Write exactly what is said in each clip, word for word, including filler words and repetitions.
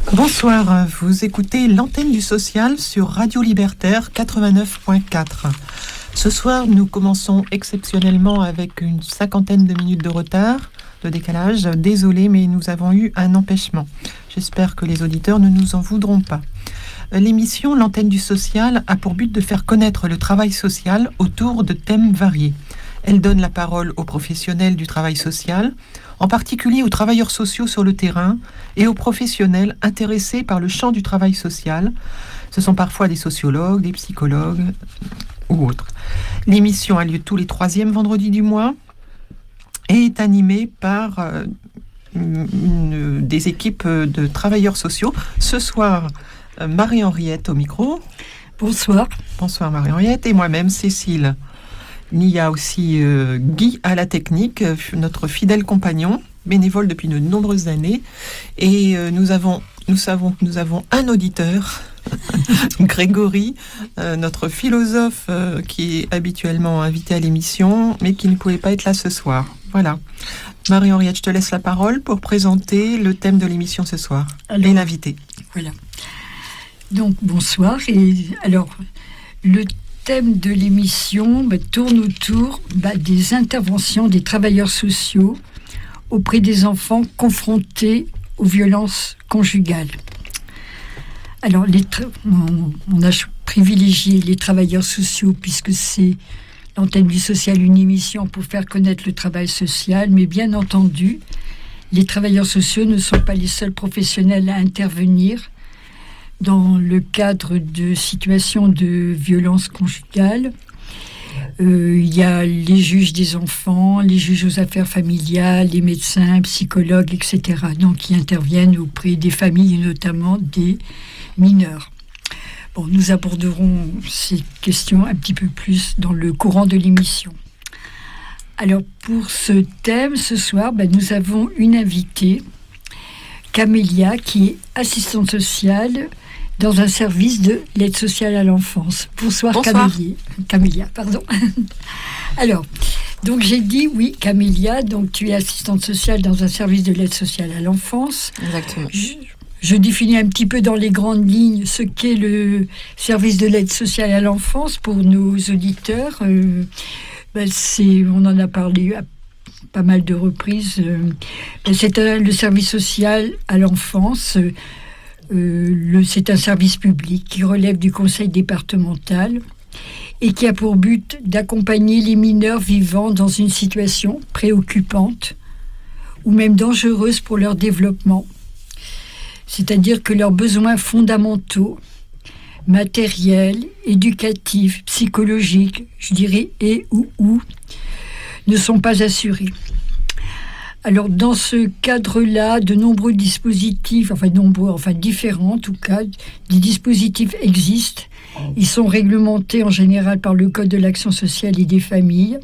Bonsoir, vous écoutez l'antenne du social sur Radio Libertaire quatre-vingt-neuf point quatre. Ce soir, nous commençons exceptionnellement avec une cinquantaine de minutes de retard, de décalage. Désolé, mais nous avons eu un empêchement. J'espère que les auditeurs ne nous en voudront pas. L'émission L'antenne du social a pour but de faire connaître le travail social autour de thèmes variés. Elle donne la parole aux professionnels du travail social, en particulier aux travailleurs sociaux sur le terrain et aux professionnels intéressés par le champ du travail social. Ce sont parfois des sociologues, des psychologues ou autres. L'émission a lieu tous les troisièmes vendredis du mois et est animée par euh, une, des équipes de travailleurs sociaux. Ce soir, euh, Marie-Henriette au micro. Bonsoir. Bonsoir Marie-Henriette et moi-même Cécile. Il y a aussi euh, Guy à la technique, euh, notre fidèle compagnon, bénévole depuis de nombreuses années. Et euh, nous avons, nous savons que nous avons un auditeur, Grégory, euh, notre philosophe euh, qui est habituellement invité à l'émission, mais qui ne pouvait pas être là ce soir. Voilà. Marie-Henriette, je te laisse la parole pour présenter le thème de l'émission ce soir. Alors, et l'invité. Voilà. Donc, bonsoir. Et alors, le thème de l'émission bah, tourne autour bah, des interventions des travailleurs sociaux auprès des enfants confrontés aux violences conjugales. Alors, les tra- on, on a privilégié les travailleurs sociaux puisque c'est l'antenne du social, une émission pour faire connaître le travail social, mais bien entendu, les travailleurs sociaux ne sont pas les seuls professionnels à intervenir dans le cadre de situations de violence conjugale. Euh, il y a les juges des enfants, les juges aux affaires familiales, les médecins, psychologues, et cetera. Donc, qui interviennent auprès des familles, et notamment des mineurs. Bon, nous aborderons ces questions un petit peu plus dans le courant de l'émission. Alors, pour ce thème, ce soir, ben, nous avons une invitée, Camélia, qui est assistante sociale dans un service de l'aide sociale à l'enfance. Bonsoir, Bonsoir. Camélia. Camélia, pardon. Alors, donc j'ai dit, oui, Camélia, donc tu es assistante sociale dans un service de l'aide sociale à l'enfance. Exactement. Je, je définis un petit peu dans les grandes lignes ce qu'est le service de l'aide sociale à l'enfance pour nos auditeurs. Euh, ben c'est, on en a parlé à pas mal de reprises. Euh, ben c'est un, le service social à l'enfance. Euh, Euh, le, c'est un service public qui relève du conseil départemental et qui a pour but d'accompagner les mineurs vivant dans une situation préoccupante ou même dangereuse pour leur développement. C'est-à-dire que leurs besoins fondamentaux, matériels, éducatifs, psychologiques, je dirais et ou ou, ne sont pas assurés. Alors, dans ce cadre-là, de nombreux dispositifs, enfin nombreux, enfin différents en tout cas, des dispositifs existent. Ils sont réglementés en général par le Code de l'action sociale et des familles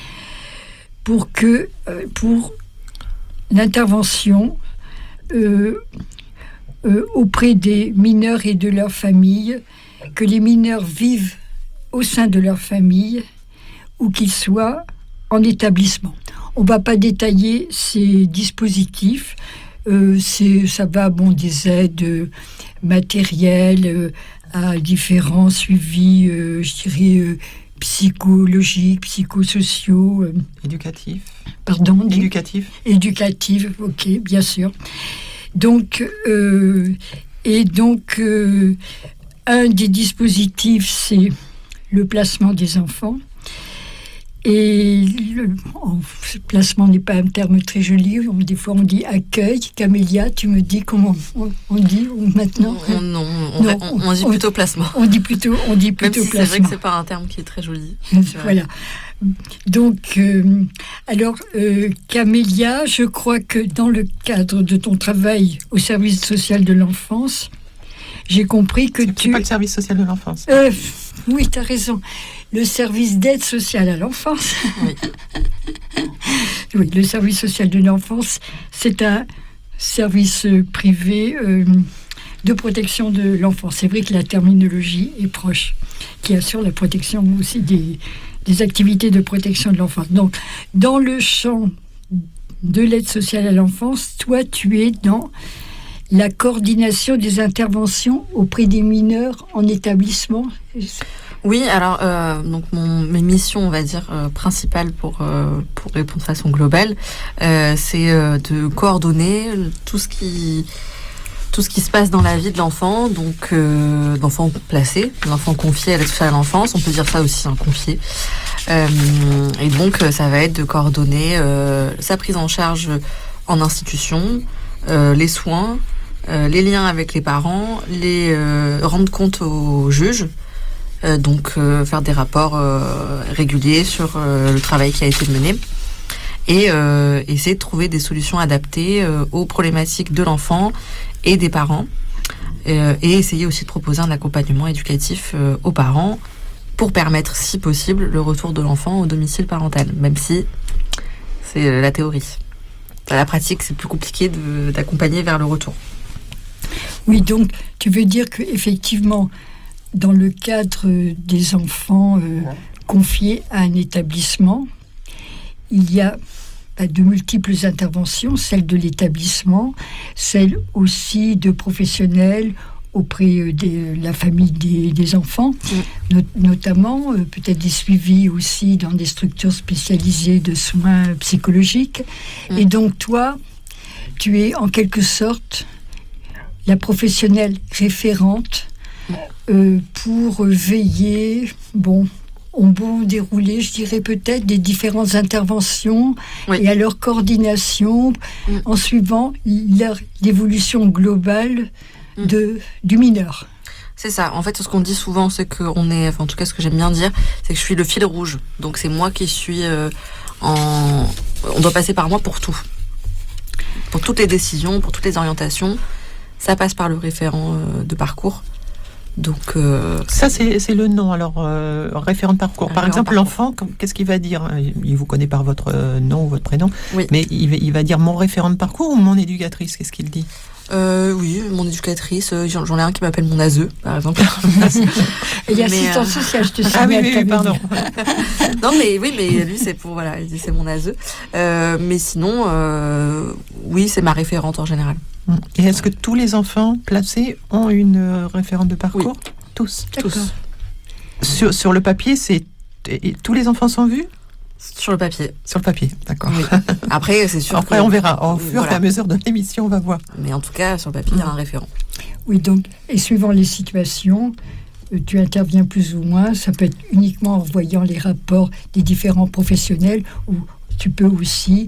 pour que, euh, pour l'intervention euh, euh, auprès des mineurs et de leurs familles, que les mineurs vivent au sein de leur famille ou qu'ils soient en établissement. On ne va pas détailler ces dispositifs. Euh, c'est, ça va bon, des aides euh, matérielles euh, à différents suivis, euh, je dirais, euh, psychologiques, psychosociaux. Euh, Éducatif. Pardon Éducatif. Éducatifs, ok, bien sûr. Donc, euh, et donc, euh, un des dispositifs, c'est le placement des enfants. Et le oh, placement n'est pas un terme très joli. On, des fois, on dit accueil. Camélia, tu me dis comment on, on dit maintenant on, Non, on, non, on, on dit plutôt placement. On dit plutôt, on dit plutôt Même si placement. c'est vrai que c'est pas un terme qui est très joli. Voilà. Donc, euh, alors, euh, Camélia, je crois que dans le cadre de ton travail au service social de l'enfance, j'ai compris que c'est tu... C'est pas le service social de l'enfance. Euh, oui, tu as raison. Le service d'aide sociale à l'enfance. Oui. Oui, le service social de l'enfance, c'est un service privé euh, de protection de l'enfant. C'est vrai que la terminologie est proche, qui assure la protection aussi des, des activités de protection de l'enfance. Donc, dans le champ de l'aide sociale à l'enfance, toi, tu es dans la coordination des interventions auprès des mineurs en établissement. Oui, alors euh, donc mon, mes missions, on va dire euh, principales pour euh, pour répondre de façon globale, euh, c'est euh, de coordonner tout ce qui tout ce qui se passe dans la vie de l'enfant, donc euh, d'enfants placés, d'enfants confiés à l'aide sociale à l'enfance, on peut dire ça aussi, hein, confiés. Euh, et donc ça va être de coordonner euh, sa prise en charge en institution, euh, les soins, euh, les liens avec les parents, les euh, rendre compte aux juges. Euh, donc euh, faire des rapports euh, réguliers sur euh, le travail qui a été mené et euh, essayer de trouver des solutions adaptées euh, aux problématiques de l'enfant et des parents euh, et essayer aussi de proposer un accompagnement éducatif euh, aux parents pour permettre, si possible, le retour de l'enfant au domicile parental, même si c'est euh, la théorie. À la pratique, c'est plus compliqué de, d'accompagner vers le retour. Oui, donc tu veux dire qu'effectivement, dans le cadre des enfants euh, confiés à un établissement, il y a bah, de multiples interventions, celles de l'établissement, celles aussi de professionnels auprès de la famille des, des enfants, mmh. not- notamment euh, peut-être des suivis aussi dans des structures spécialisées de soins psychologiques. Mmh. Et donc toi, tu es en quelque sorte la professionnelle référente Euh, pour veiller, bon, au bon déroulé, je dirais peut-être, des différentes interventions oui. et à leur coordination mm. en suivant leur, l'évolution globale mm. de, du mineur. C'est ça. En fait, ce qu'on dit souvent, c'est qu'on est, enfin, en tout cas, ce que j'aime bien dire, c'est que je suis le fil rouge. Donc, c'est moi qui suis euh, en... On doit passer par moi pour tout. Pour toutes les décisions, pour toutes les orientations. Ça passe par le référent euh, de parcours. Donc euh, ça c'est, c'est le nom alors euh, référent de parcours. Par exemple parcours. L'enfant, qu'est-ce qu'il va dire? Il vous connaît par votre nom ou votre prénom, oui. mais il, il va dire mon référent de parcours ou mon éducatrice? Qu'est-ce qu'il dit? Euh, oui, mon éducatrice. J'en, j'en ai un qui m'appelle mon A S E, par exemple. Il y a assistant euh... social, je te signale. Ah oui, oui, oui pardon. Non, mais oui, mais lui, c'est pour voilà, c'est mon A S E. Euh, mais sinon, euh, oui, c'est ma référente en général. Et est-ce que tous les enfants placés ont une euh, référente de parcours? Oui. Tous. Tous. Sur, sur le papier, c'est et, tous les enfants sont vus? Sur le papier. Sur le papier, d'accord. Oui. Après, c'est sûr. Après, que... on verra. Au fur voilà. et à mesure de l'émission, on va voir. Mais en tout cas, sur le papier, il mmh. y a un référent. Oui, donc, et suivant les situations, euh, tu interviens plus ou moins. Ça peut être uniquement en voyant les rapports des différents professionnels, ou tu peux aussi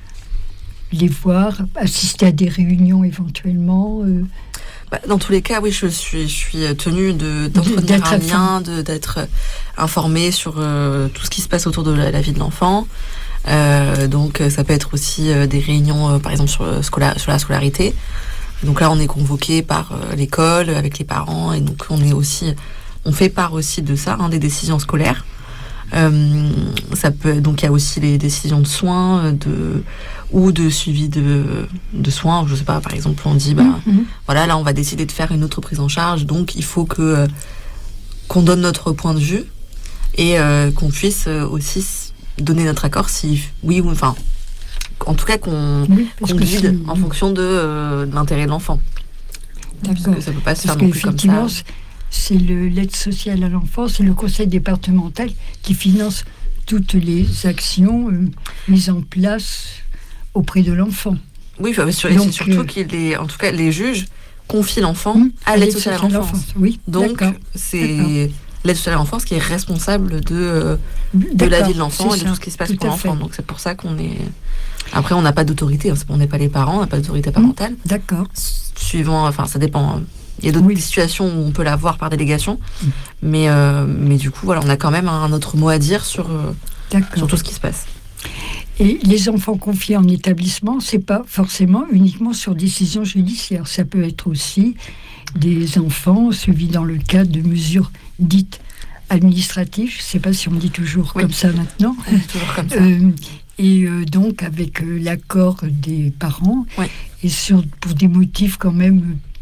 les voir, assister à des réunions éventuellement. Euh... Bah, dans tous les cas, oui, je suis, je suis tenue de, d'entretenir un lien, de, d'être informée sur euh, tout ce qui se passe autour de la, la vie de l'enfant. Euh, donc, ça peut être aussi euh, des réunions, euh, par exemple, sur, scola- sur la scolarité. Donc là, on est convoqué par euh, l'école, avec les parents, et donc on est aussi, on fait part aussi de ça, hein, des décisions scolaires. Euh, ça peut, donc il y a aussi les décisions de soins, de ou de suivi de, de soins. Je sais pas, par exemple, on dit, bah, mm-hmm. voilà, là, on va décider de faire une autre prise en charge, donc il faut que euh, qu'on donne notre point de vue et euh, qu'on puisse euh, aussi donner notre accord si oui ou enfin, en tout cas qu'on, oui, qu'on guide en fonction de, euh, de l'intérêt de l'enfant. D'accord. Parce que ça peut pas se parce faire non plus comme ça. C'est le, l'aide sociale à l'enfance, c'est le conseil départemental qui finance toutes les actions euh, mises en place auprès de l'enfant. Oui, bah, sur, Donc, c'est surtout euh, qu'il est, en tout cas, les juges confient l'enfant mmh, à l'aide sociale à l'enfance. Oui, Donc, d'accord. c'est d'accord. l'aide sociale à l'enfance qui est responsable de, euh, de la vie de l'enfant et de tout ce qui se passe tout pour l'enfant. Fait. Donc, c'est pour ça qu'on est... Après, on n'a pas d'autorité. Hein. On n'est pas les parents, on n'a pas d'autorité parentale. Mmh, d'accord. Suivant... Enfin, ça dépend... Il y a d'autres oui. situations où on peut l'avoir par délégation. Mmh. Mais, euh, mais du coup, voilà, on a quand même un autre mot à dire sur, euh, sur tout ce qui se passe. Et les enfants confiés en établissement, c'est pas forcément uniquement sur décision judiciaire. Ça peut être aussi des enfants suivis dans le cadre de mesures dites administratives. Je ne sais pas si on dit toujours oui. comme ça maintenant. Oui, toujours comme ça. Euh, et euh, donc avec euh, l'accord des parents. Oui. Et sur, pour des motifs quand même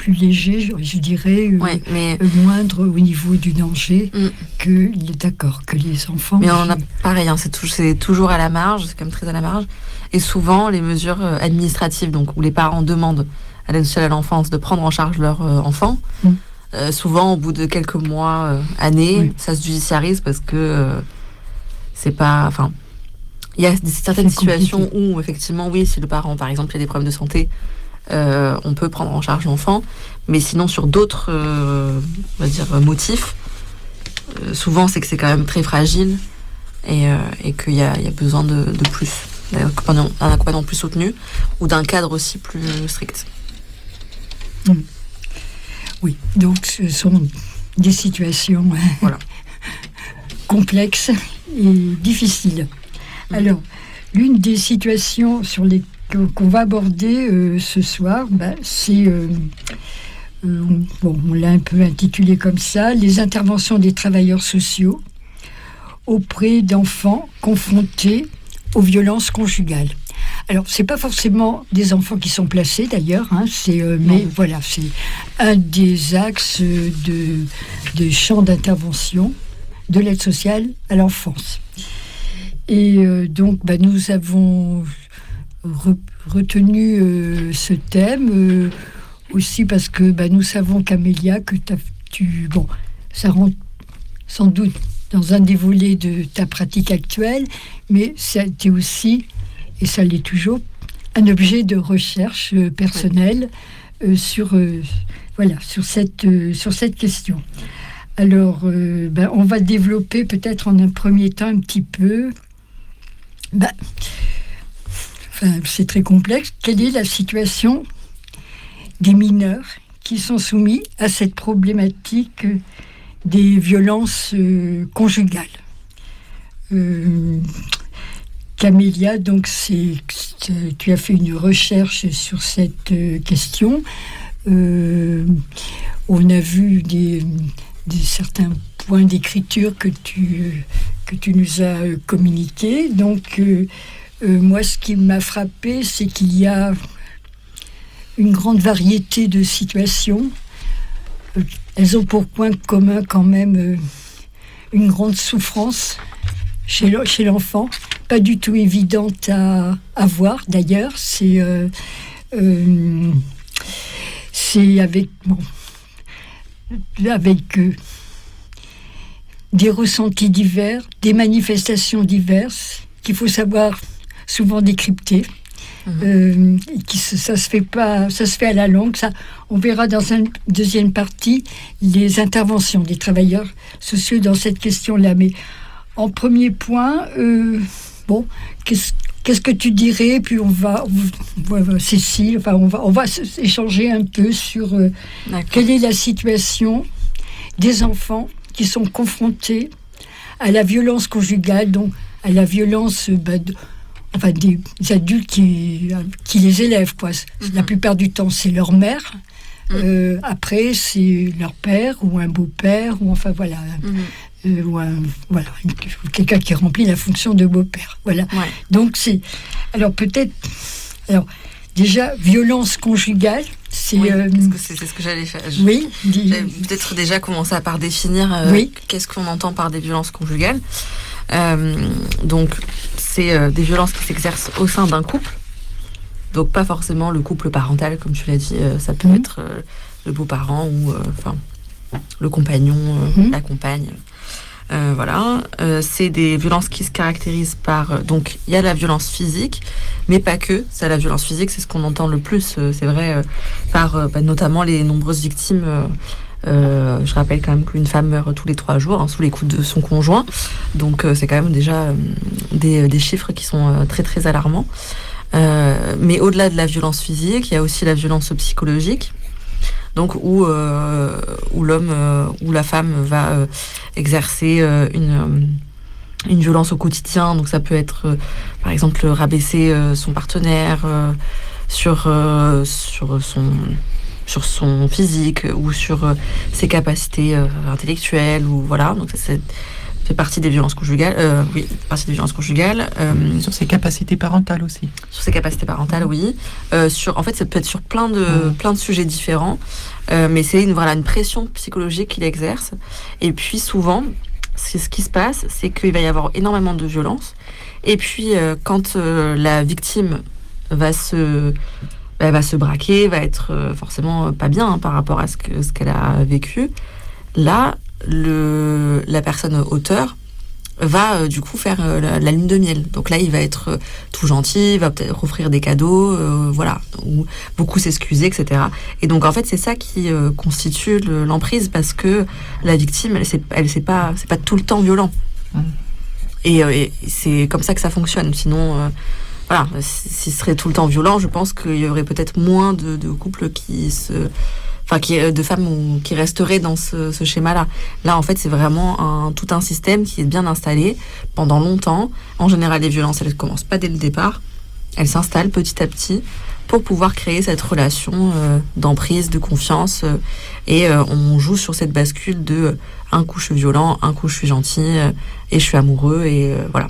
plus léger, je, je dirais, euh, ouais, mais... euh, moindre au niveau du danger mm. que, d'accord, que les enfants. Mais on a pareil, hein, c'est, tout, c'est toujours à la marge, c'est quand même très à la marge. Et souvent, les mesures euh, administratives, donc où les parents demandent à l'aide sociale à l'enfance de prendre en charge leur euh, enfant, mm. euh, souvent au bout de quelques mois, euh, années, oui. ça se judiciarise parce que euh, c'est pas, enfin, il y a des, certaines c'est situations compliqué. Où effectivement, oui, si le parent, par exemple, il a des problèmes de santé, euh, on peut prendre en charge l'enfant, mais sinon sur d'autres, euh, on va dire motifs, euh, souvent c'est que c'est quand même très fragile et, euh, et qu'il y a, il y a besoin de, de plus, d'un accompagnement, d'un accompagnement plus soutenu ou d'un cadre aussi plus strict. Mmh. Oui, donc ce sont des situations voilà. complexes et difficiles. Mmh. Alors, l'une des situations sur les qu'on va aborder euh, ce soir, bah, c'est, euh, euh, bon, on l'a un peu intitulé comme ça, les interventions des travailleurs sociaux auprès d'enfants confrontés aux violences conjugales. Alors, c'est pas forcément des enfants qui sont placés d'ailleurs, hein, c'est, euh, mais voilà, c'est un des axes de, de champ d'intervention de l'aide sociale à l'enfance. Et euh, donc, bah, nous avons re- retenu euh, ce thème euh, aussi parce que bah, nous savons, Camélia, que tu, bon, ça rentre sans doute dans un des volets de ta pratique actuelle, mais ça a été aussi, et ça l'est toujours, un objet de recherche euh, personnelle euh, sur, euh, voilà, sur, cette, euh, sur cette question. Alors, euh, ben, on va développer peut-être en un premier temps un petit peu, ben, enfin, c'est très complexe, quelle est la situation des mineurs qui sont soumis à cette problématique euh, des violences euh, conjugales. Euh, Camélia, donc c'est, c'est, tu as fait une recherche sur cette euh, question. Euh, on a vu des, des certains points d'écriture que tu, que tu nous as communiqués. Donc, euh, euh, moi, ce qui m'a frappé, c'est qu'il y a une grande variété de situations. Elles ont pour point commun quand même euh, une grande souffrance chez, le, chez l'enfant, pas du tout évidente à, à voir d'ailleurs. C'est, euh, euh, c'est avec, bon, avec euh, des ressentis divers, des manifestations diverses qu'il faut savoir souvent décrypter. Mmh. Euh, qui, ça se fait pas, ça se fait à la longue. Ça, on verra dans une deuxième partie les interventions des travailleurs sociaux dans cette question-là. Mais en premier point, euh, bon, qu'est-ce, qu'est-ce que tu dirais? Puis on va, on va Cécile, enfin on va, on va échanger un peu sur euh, quelle est la situation des enfants qui sont confrontés à la violence conjugale, donc à la violence. Bah, de, Enfin, des adultes qui, qui les élèvent, quoi. Mm-hmm. La plupart du temps, c'est leur mère. Mm-hmm. Euh, après, c'est leur père ou un beau-père, ou enfin, voilà. Mm-hmm. Euh, ou un, voilà, quelqu'un qui remplit la fonction de beau-père. Voilà. Ouais. Donc, c'est... Alors, peut-être... Alors, déjà, violence conjugale, c'est... Oui, euh, qu'est-ce que c'est, c'est ce que j'allais faire. Je, oui. J'allais peut-être déjà commencer par définir euh, oui. qu'est-ce qu'on entend par des violences conjugales. Euh, donc, c'est euh, des violences qui s'exercent au sein d'un couple. Donc, pas forcément le couple parental, comme tu l'as dit. Euh, ça peut mmh. être euh, le beau-parent ou enfin euh, le compagnon, euh, mmh. la compagne. Euh, voilà. Euh, c'est des violences qui se caractérisent par... Euh, donc, il y a la violence physique, mais pas que. C'est la violence physique, c'est ce qu'on entend le plus. Euh, c'est vrai, euh, par euh, bah, notamment les nombreuses victimes... Euh, Euh, je rappelle quand même qu'une femme meurt tous les trois jours hein, sous les coups de son conjoint, donc euh, c'est quand même déjà euh, des, des chiffres qui sont euh, très très alarmants. Euh, mais au-delà de la violence physique, il y a aussi la violence psychologique, donc où euh, où l'homme euh, ou la femme va euh, exercer euh, une une violence au quotidien. Donc ça peut être euh, par exemple rabaisser euh, son partenaire euh, sur euh, sur son sur son physique ou sur euh, ses capacités euh, intellectuelles ou voilà. Donc ça, c'est fait partie des violences conjugales. Euh, oui, fait partie des violences conjugales. Euh, sur ses capacités parentales aussi. Sur ses capacités parentales, oui. Euh, sur, en fait, ça peut être sur plein de, mmh. plein de sujets différents. Euh, mais c'est une, voilà, une pression psychologique qu'il exerce. Et puis souvent, c'est ce qui se passe, c'est qu'il va y avoir énormément de violence. Et puis, euh, quand euh, la victime va se, bah, va se braquer, va être euh, forcément pas bien hein, par rapport à ce, que, ce qu'elle a vécu, là, le, la personne auteur va euh, du coup faire euh, la, la lune de miel. Donc là, il va être euh, tout gentil, il va peut-être offrir des cadeaux, euh, voilà, ou beaucoup s'excuser, et cetera. Et donc en fait, c'est ça qui euh, constitue le, l'emprise, parce que la victime, elle, c'est, elle c'est pas, c'est pas tout le temps violent. Mmh. Et, euh, et c'est comme ça que ça fonctionne. Sinon, euh, voilà, s'il serait tout le temps violent, je pense qu'il y aurait peut-être moins de, de couples qui se Enfin, qui, de femmes qui resteraient dans ce, ce schéma-là. Là, en fait, c'est vraiment un, tout un système qui est bien installé pendant longtemps. En général, les violences, elles ne commencent pas dès le départ. Elles s'installent petit à petit pour pouvoir créer cette relation euh, d'emprise, de confiance. Euh, et euh, on joue sur cette bascule de euh, un coup je suis violent, un coup je suis gentil, euh, et je suis amoureux, et euh, voilà.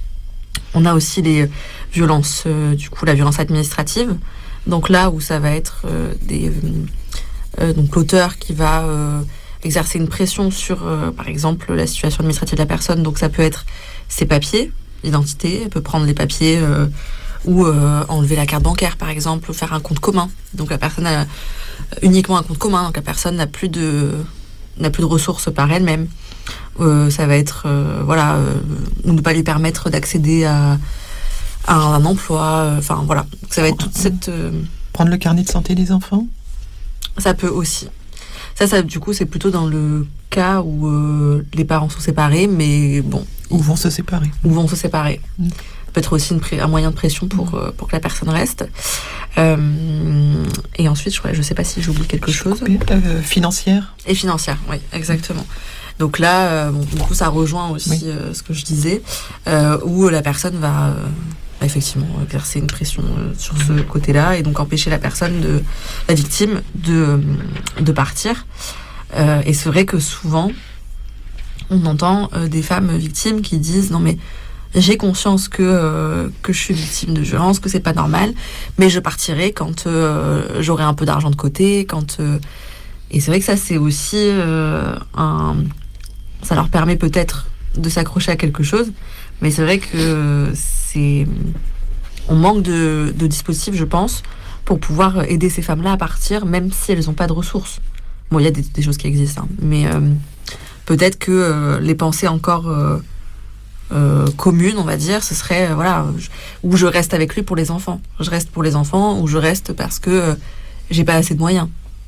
On a aussi les violences, euh, du coup, la violence administrative. Donc là où ça va être euh, des... Euh, Euh, donc l'auteur qui va euh, exercer une pression sur, euh, par exemple, la situation administrative de la personne. Donc ça peut être ses papiers, l'identité, elle peut prendre les papiers euh, ou euh, enlever la carte bancaire, par exemple, ou faire un compte commun. Donc la personne a uniquement un compte commun, donc la personne n'a plus de, n'a plus de ressources par elle-même. Euh, ça va être, euh, voilà, euh, ou ne pas lui permettre d'accéder à, à un emploi, enfin euh, voilà. Donc ça va être toute cette... Euh... Prendre le carnet de santé des enfants ? Ça peut aussi. Ça, ça, du coup, c'est plutôt dans le cas où euh, les parents sont séparés, mais bon. Ou vont se séparer. Ou vont se séparer. Mmh. Ça peut être aussi une pré- un moyen de pression pour, euh, pour que la personne reste. Euh, et ensuite, je ne sais pas si j'oublie quelque chose. Euh, financière. Et financière, oui, exactement. Donc là, euh, bon, du coup, ça rejoint aussi oui. euh, ce que je disais, euh, où la personne va... Euh, effectivement exercer une pression euh, sur ce côté-là, et donc empêcher la personne, de la victime, de, de partir. Euh, et c'est vrai que souvent, on entend euh, des femmes victimes qui disent « Non mais j'ai conscience que, euh, que je suis victime de violence, que c'est pas normal, mais je partirai quand euh, j'aurai un peu d'argent de côté, quand... Euh... » Et c'est vrai que ça, c'est aussi euh, un... Ça leur permet peut-être de s'accrocher à quelque chose, mais c'est vrai que c'est... on manque de, de dispositifs, je pense, pour pouvoir aider ces femmes-là à partir, même si elles n'ont pas de ressources. Bon, il y a des, des choses qui existent, hein, mais euh, peut-être que euh, les pensées encore euh, euh, communes, on va dire, ce serait, euh, voilà, je, où je reste avec lui pour les enfants. Je reste pour les enfants, ou je reste parce que euh, j'ai pas assez de moyens.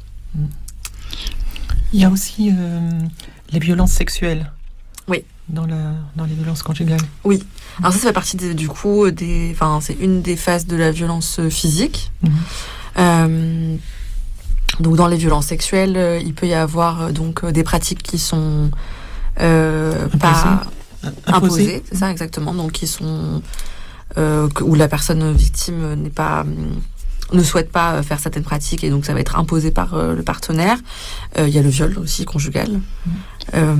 Il y a aussi euh, les violences sexuelles. Oui. Dans, la, dans les violences conjugales. Oui. Alors ça, ça fait partie de, du coup des... Enfin, c'est une des phases de la violence physique. Mmh. Euh, donc dans les violences sexuelles, il peut y avoir donc des pratiques qui sont euh, pas imposées, imposées, c'est ça exactement. Donc qui sont... Euh, où la personne victime n'est pas... ne souhaite pas faire certaines pratiques, et donc ça va être imposé par euh, le partenaire. Il euh, y a le viol aussi conjugal. Mmh. Euh,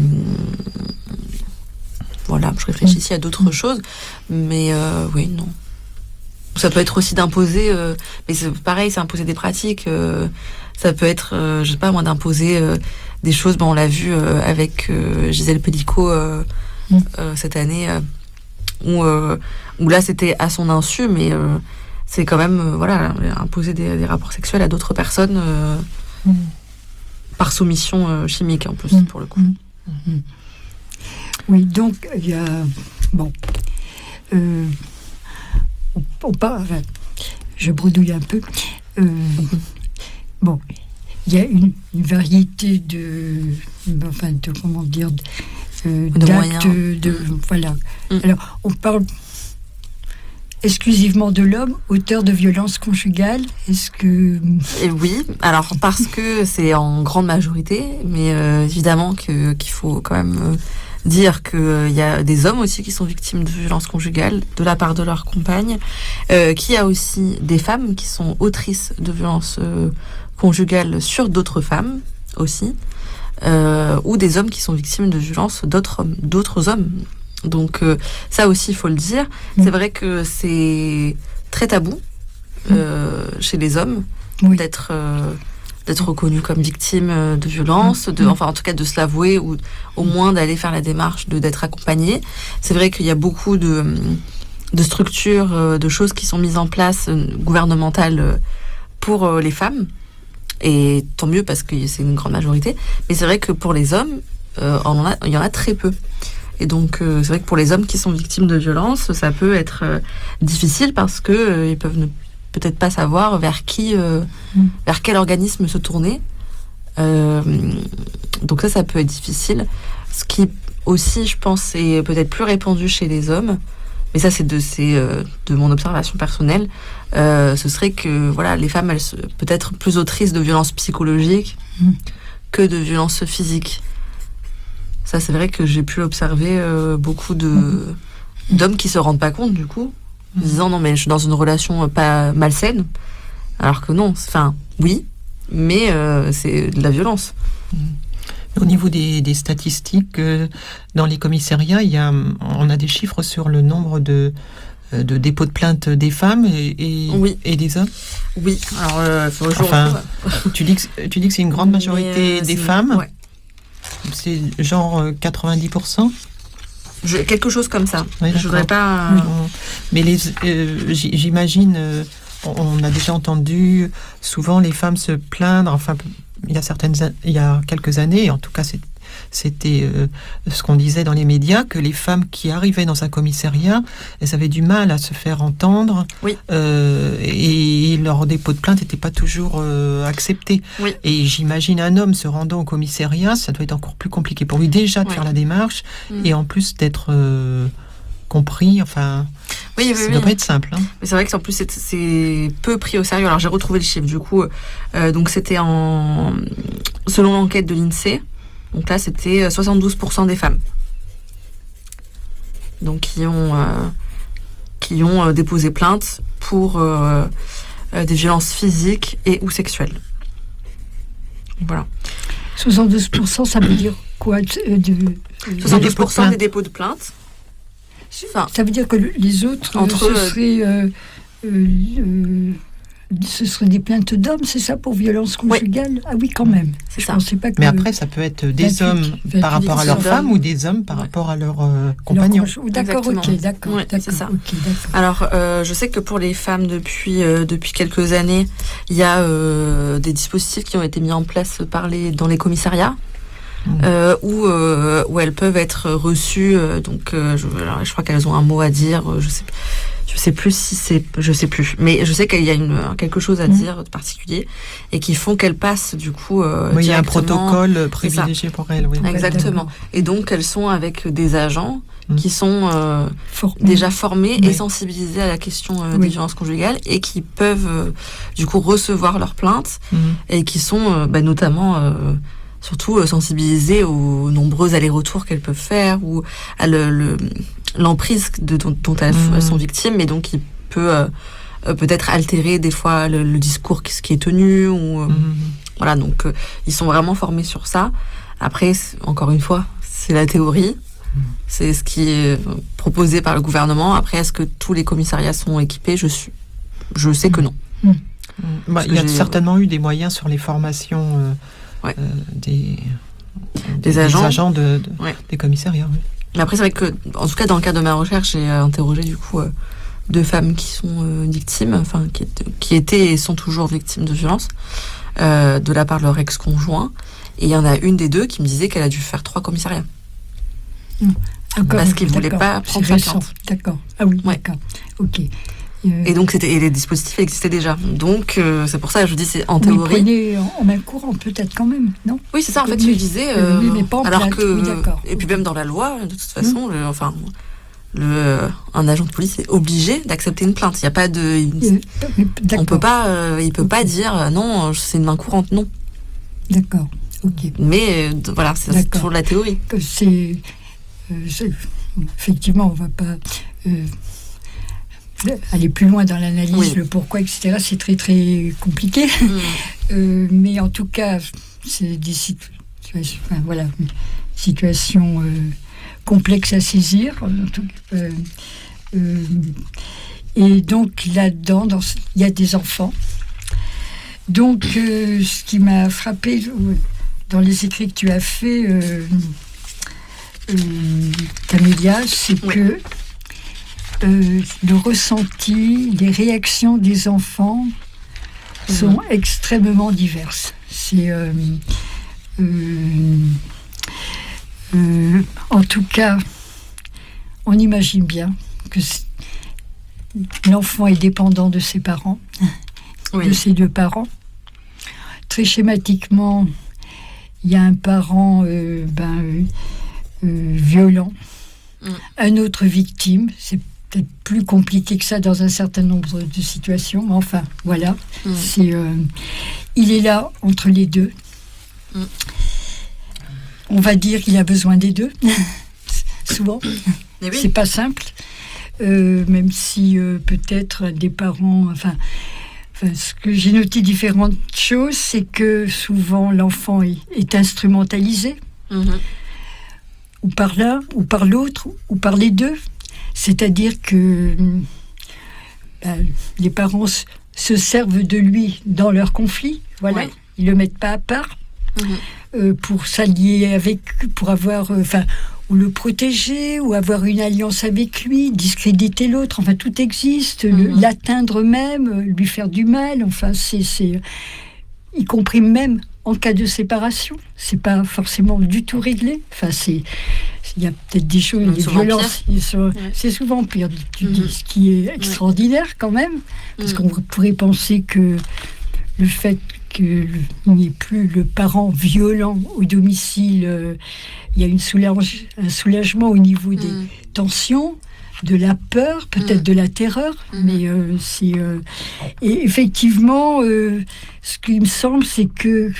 voilà, je réfléchis ici à d'autres mmh. choses, mais euh, oui, non. Ça peut être aussi d'imposer, euh, mais c'est pareil, c'est imposer des pratiques. Euh, ça peut être, euh, je sais pas moi, d'imposer euh, des choses. Bon, on l'a vu euh, avec euh, Gisèle Pellicot euh, mmh. euh, cette année, euh, où, euh, où là c'était à son insu, mais euh, c'est quand même, euh, voilà, imposer des, des rapports sexuels à d'autres personnes euh, mmh. par soumission euh, chimique, en plus, mmh. pour le coup. Mmh. Mmh. Oui, donc, il y a... Bon. Euh, on, on parle... Je bredouille un peu. Euh, bon. Il y a une, une variété de... Enfin, de... Comment dire... Euh, de d'actes, moyens. De, voilà. Mmh. Alors, on parle... exclusivement de l'homme, auteur de violences conjugales. Est-ce que... Et oui, alors parce que c'est en grande majorité, mais euh, évidemment que, qu'il faut quand même euh, dire qu'il euh, y a des hommes aussi qui sont victimes de violences conjugales de la part de leur compagne, euh, qu'il y a aussi des femmes qui sont autrices de violences euh, conjugales sur d'autres femmes aussi, euh, ou des hommes qui sont victimes de violences d'autres, d'autres hommes. Donc euh, ça aussi, il faut le dire. Mmh. C'est vrai que c'est très tabou euh, mmh. chez les hommes oui. d'être... Euh, d'être reconnu comme victime de violence, de, enfin en tout cas de se l'avouer ou au moins d'aller faire la démarche de d'être accompagné. C'est vrai qu'il y a beaucoup de, de structures, de choses qui sont mises en place gouvernementales pour les femmes, et tant mieux parce que c'est une grande majorité. Mais c'est vrai que pour les hommes, euh, on en a, il y en a très peu. Et donc euh, c'est vrai que pour les hommes qui sont victimes de violences, ça peut être euh, difficile parce que euh, ils peuvent ne peut-être pas savoir vers qui, euh, mmh. vers quel organisme se tourner. Euh, donc ça, ça peut être difficile. Ce qui aussi, je pense, est peut-être plus répandu chez les hommes, mais ça, c'est de, c'est, euh, de mon observation personnelle, euh, ce serait que voilà, les femmes, elles sont peut-être plus autrices de violences psychologiques mmh. que de violences physiques. Ça, c'est vrai que j'ai pu observer euh, beaucoup de, mmh. d'hommes qui se rendent pas compte, du coup, en disant non mais je suis dans une relation pas malsaine, alors que non, enfin oui, mais euh, c'est de la violence. Au niveau des, des statistiques, euh, dans les commissariats, il y a, on a des chiffres sur le nombre de, de dépôts de plainte des femmes et, et, oui. et des hommes. Oui, alors euh, faut enfin, tu dis que tu dis que c'est une grande majorité mais, euh, des femmes. Ouais. C'est genre euh, quatre-vingt-dix pour cent. Je, quelque chose comme ça. Oui, je voudrais pas. Oui, bon. Mais les, euh, j'imagine, euh, on a déjà entendu souvent les femmes se plaindre. Enfin, il y a certaines, il y a quelques années, en tout cas, c'est, c'était euh, ce qu'on disait dans les médias, que les femmes qui arrivaient dans un commissariat, elles avaient du mal à se faire entendre, oui. euh, et leur dépôt de plainte n'était pas toujours euh, accepté. Oui. Et j'imagine un homme se rendant au commissariat, ça doit être encore plus compliqué pour lui déjà de oui. faire la démarche, mmh. et en plus d'être euh, compris, enfin... Oui, oui, ça ne oui. doit pas être simple. Hein. Mais c'est vrai que en plus c'est, c'est peu pris au sérieux. Alors j'ai retrouvé le chiffre du coup. Euh, donc c'était en selon l'enquête de l'INSEE. Donc là c'était soixante-douze pour cent des femmes. Donc qui ont euh, qui ont euh, déposé plainte pour euh, euh, des violences physiques et ou sexuelles. Voilà. soixante-douze pour cent ça veut dire quoi de, de, soixante-douze pour cent des dépôts de plainte. Enfin, ça veut dire que les autres, entre euh, ce, serait, euh, euh, euh, ce serait des plaintes d'hommes, c'est ça, pour violence conjugale oui. Ah oui, quand même. C'est Je ça. Pensais pas que mais après, ça peut être des vingt-huit, hommes vingt-huit par rapport à leurs femmes ou des hommes par ouais. rapport à leurs euh, compagnons. Leur, d'accord, ok, d'accord. Ouais, d'accord, c'est ça. Okay, d'accord. Alors, euh, je sais que pour les femmes, depuis, euh, depuis quelques années, il y a euh, des dispositifs qui ont été mis en place par les, dans les commissariats. Euh, où, euh, où elles peuvent être reçues, euh, donc euh, je, alors, je crois qu'elles ont un mot à dire, euh, je sais, je sais plus si c'est, je sais plus, mais je sais qu'il y a une, quelque chose à mmh. dire de particulier et qui font qu'elles passent du coup euh, oui, il y a un protocole privilégié pour elles, oui. Exactement. Et donc elles sont avec des agents mmh. qui sont euh, For- déjà formés oui. et sensibilisés à la question euh, oui. des violences conjugales et qui peuvent euh, du coup recevoir leurs plaintes mmh. et qui sont euh, bah, notamment euh, surtout euh, sensibilisées aux nombreux allers-retours qu'elles peuvent faire ou à le, le, l'emprise de, dont, dont elles mmh. sont victimes, et donc qui peut euh, euh, peut-être altérer des fois le, le discours qui, qui est tenu. Ou, euh, mmh. Voilà, donc euh, ils sont vraiment formés sur ça. Après, encore une fois, c'est la théorie. Mmh. C'est ce qui est proposé par le gouvernement. Après, est-ce que tous les commissariats sont équipés ? Je, suis, je sais que non. Mmh. Bah, il y a j'ai... certainement eu des moyens sur les formations... Euh... Ouais. Euh, des, des, des agents, agents de, de, ouais. des commissariats. Oui. Mais après, c'est vrai que, en tout cas, dans le cadre de ma recherche, j'ai interrogé du coup euh, deux femmes qui sont euh, victimes, enfin qui, qui étaient et sont toujours victimes de violences euh, de la part de leur ex-conjoint. Et il y en a une des deux qui me disait qu'elle a dû faire trois commissariats. Mmh. Parce qu'ils ne voulaient pas prendre sa plainte. D'accord. Ah oui, ouais. d'accord. Ok. Euh... Et donc, c'était, et les dispositifs existaient déjà. Donc, euh, c'est pour ça que je dis, c'est en théorie. Vous prenez en, en main courante, peut-être quand même, non ? Oui, c'est ça, en fait, je disais. Euh, oui, mais pas en alors plainte, que, oui, d'accord. Et puis, même dans la loi, de toute façon, mmh. le, enfin, le, un agent de police est obligé d'accepter une plainte. Il n'y a pas de. Il, euh, on peut pas, euh, il peut okay. pas dire euh, non, c'est une main courante, non. D'accord, ok. Mais, euh, voilà, c'est, c'est toujours de la théorie. C'est, euh, c'est, effectivement, on ne va pas. Euh, aller plus loin dans l'analyse, oui. le pourquoi, et cetera, c'est très très compliqué. Mmh. euh, mais en tout cas, c'est des situations, enfin, voilà, situations euh, complexes à saisir. En tout, euh, euh, et donc là-dedans, dans, il y a des enfants. Donc, euh, ce qui m'a frappé dans les écrits que tu as fait, euh, euh, Camélia, c'est oui. que euh, le ressenti, les réactions des enfants mmh. sont extrêmement diverses. C'est, euh, euh, euh, en tout cas, on imagine bien que l'enfant est dépendant de ses parents, oui. de ses deux parents. Très schématiquement, il y a un parent euh, ben, euh, euh, violent, mm. un autre victime. C'est peut-être plus compliqué que ça dans un certain nombre de situations, mais enfin, voilà. Mm. C'est, euh, il est là entre les deux. Mm. On va dire qu'il a besoin des deux, souvent. Oui. C'est pas simple, euh, même si euh, peut-être des parents... Enfin, Enfin, ce que j'ai noté différentes choses, c'est que souvent l'enfant est, est instrumentalisé, mmh. ou par l'un, ou par l'autre, ou par les deux. C'est-à-dire que ben, les parents s- se servent de lui dans leur conflit. Voilà, ouais. Ils le mettent pas à part mmh. euh, pour s'allier avec, pour avoir, enfin. Euh, ou le protéger, ou avoir une alliance avec lui, discréditer l'autre, enfin tout existe, mmh. le, l'atteindre même, lui faire du mal, enfin c'est, c'est... Y compris même en cas de séparation, c'est pas forcément du tout réglé, enfin c'est... Il y a peut-être des choses, des violences, sont, ouais. c'est souvent pire, tu mmh. dis, ce qui est extraordinaire ouais. quand même, parce mmh. qu'on pourrait penser que le fait qu'il n'y ait plus le parent violent au domicile, euh, il y a une soulage, un soulagement au niveau des mmh. tensions, de la peur, peut-être mmh. de la terreur, mmh. mais euh, c'est... Euh, et effectivement, euh, ce qui me semble, c'est que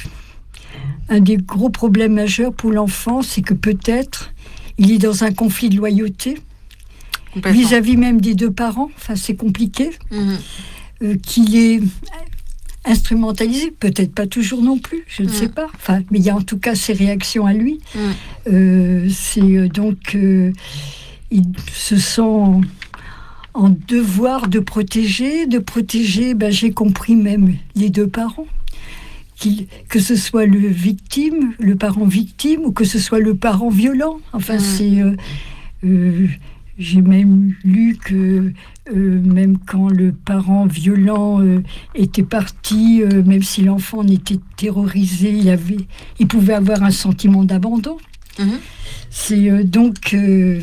un des gros problèmes majeurs pour l'enfant, c'est que peut-être il est dans un conflit de loyauté, vis-à-vis même des deux parents, enfin c'est compliqué, mmh. euh, qu'il est... instrumentalisé, peut-être pas toujours non plus, je ne mmh. sais pas. Enfin, mais il y a en tout cas ses réactions à lui. Mmh. Euh, c'est euh, donc euh, il se sent en, en devoir de protéger, de protéger. Ben, j'ai compris même les deux parents, qu'il, que ce soit le victime, le parent victime, ou que ce soit le parent violent. Enfin, mmh. c'est euh, euh, j'ai même lu que euh, même quand le parent violent euh, était parti, euh, même si l'enfant était terrorisé, il, avait, il pouvait avoir un sentiment d'abandon. Mmh. C'est euh, donc... Euh,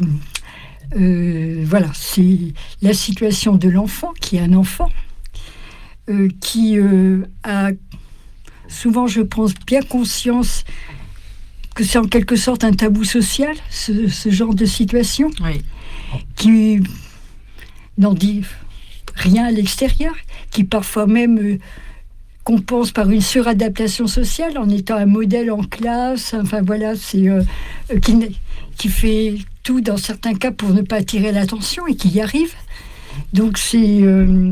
euh, voilà, c'est la situation de l'enfant, qui est un enfant, euh, qui euh, a souvent, je pense, bien conscience que c'est en quelque sorte un tabou social, ce, ce genre de situation. Oui. Qui n'en dit rien à l'extérieur, qui parfois même euh, compense par une suradaptation sociale en étant un modèle en classe, enfin voilà, c'est euh, euh, qui, qui fait tout dans certains cas pour ne pas attirer l'attention et qui y arrive. Donc c'est... Euh,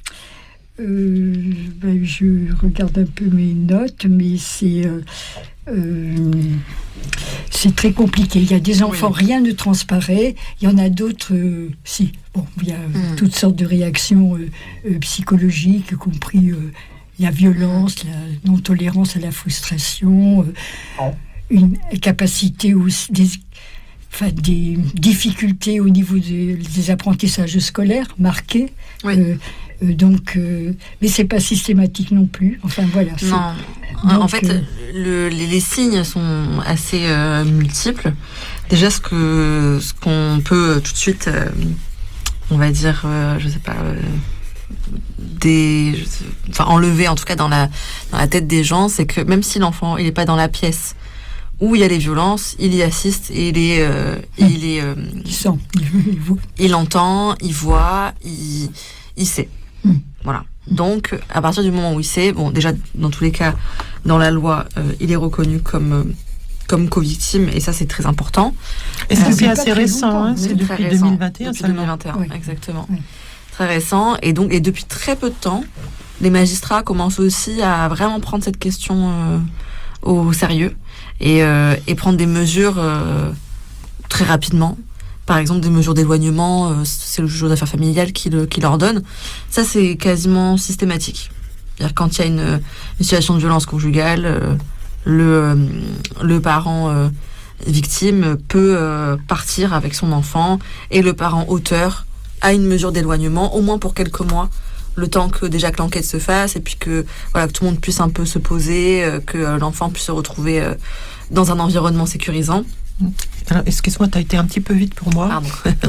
euh, ben, je regarde un peu mes notes, mais c'est... Euh, Euh, c'est très compliqué. Il y a des enfants, oui. rien ne transparaît. Il y en a d'autres, euh, si. Bon, il y a mm. toutes sortes de réactions euh, euh, psychologiques, y compris euh, la violence, la non-tolérance à la frustration, euh, oh. une capacité aussi, des, enfin, des difficultés au niveau des, des apprentissages scolaires marqués. Oui. Euh, Euh, donc, euh, mais c'est pas systématique non plus. Enfin voilà. C'est, non. Donc, en fait, euh, le, les, les signes sont assez euh, multiples. Déjà, ce que ce qu'on peut tout de suite, euh, on va dire, euh, je sais pas, euh, des, enfin enlever en tout cas dans la dans la tête des gens, c'est que même si l'enfant il est pas dans la pièce où il y a les violences, il y assiste et il est, euh, mmh. il est, euh, il sent, il voit, il entend, il voit, il, il sait. Mmh. Voilà. Donc, à partir du moment où il sait, bon, déjà, dans tous les cas, dans la loi, euh, il est reconnu comme, euh, comme co-victime, et ça, c'est très important. Et c'est euh, depuis assez récent, hein, c'est, c'est depuis récent, deux mille vingt et un. Depuis deux mille vingt et un, oui. exactement. Oui. Très récent, et donc, et depuis très peu de temps, les magistrats commencent aussi à vraiment prendre cette question euh, au sérieux et, euh, et prendre des mesures euh, très rapidement. Par exemple, des mesures d'éloignement, euh, c'est le juge aux affaires familiales qui, le, qui l'ordonne. Ça, c'est quasiment systématique. C'est-à-dire quand il y a une, une situation de violence conjugale, euh, le, euh, le parent euh, victime peut euh, partir avec son enfant et le parent auteur a une mesure d'éloignement, au moins pour quelques mois, le temps que déjà que l'enquête se fasse et puis que, voilà, que tout le monde puisse un peu se poser, euh, que euh, l'enfant puisse se retrouver euh, dans un environnement sécurisant. Alors, excuse-moi, tu as été un petit peu vite pour moi. Pardon.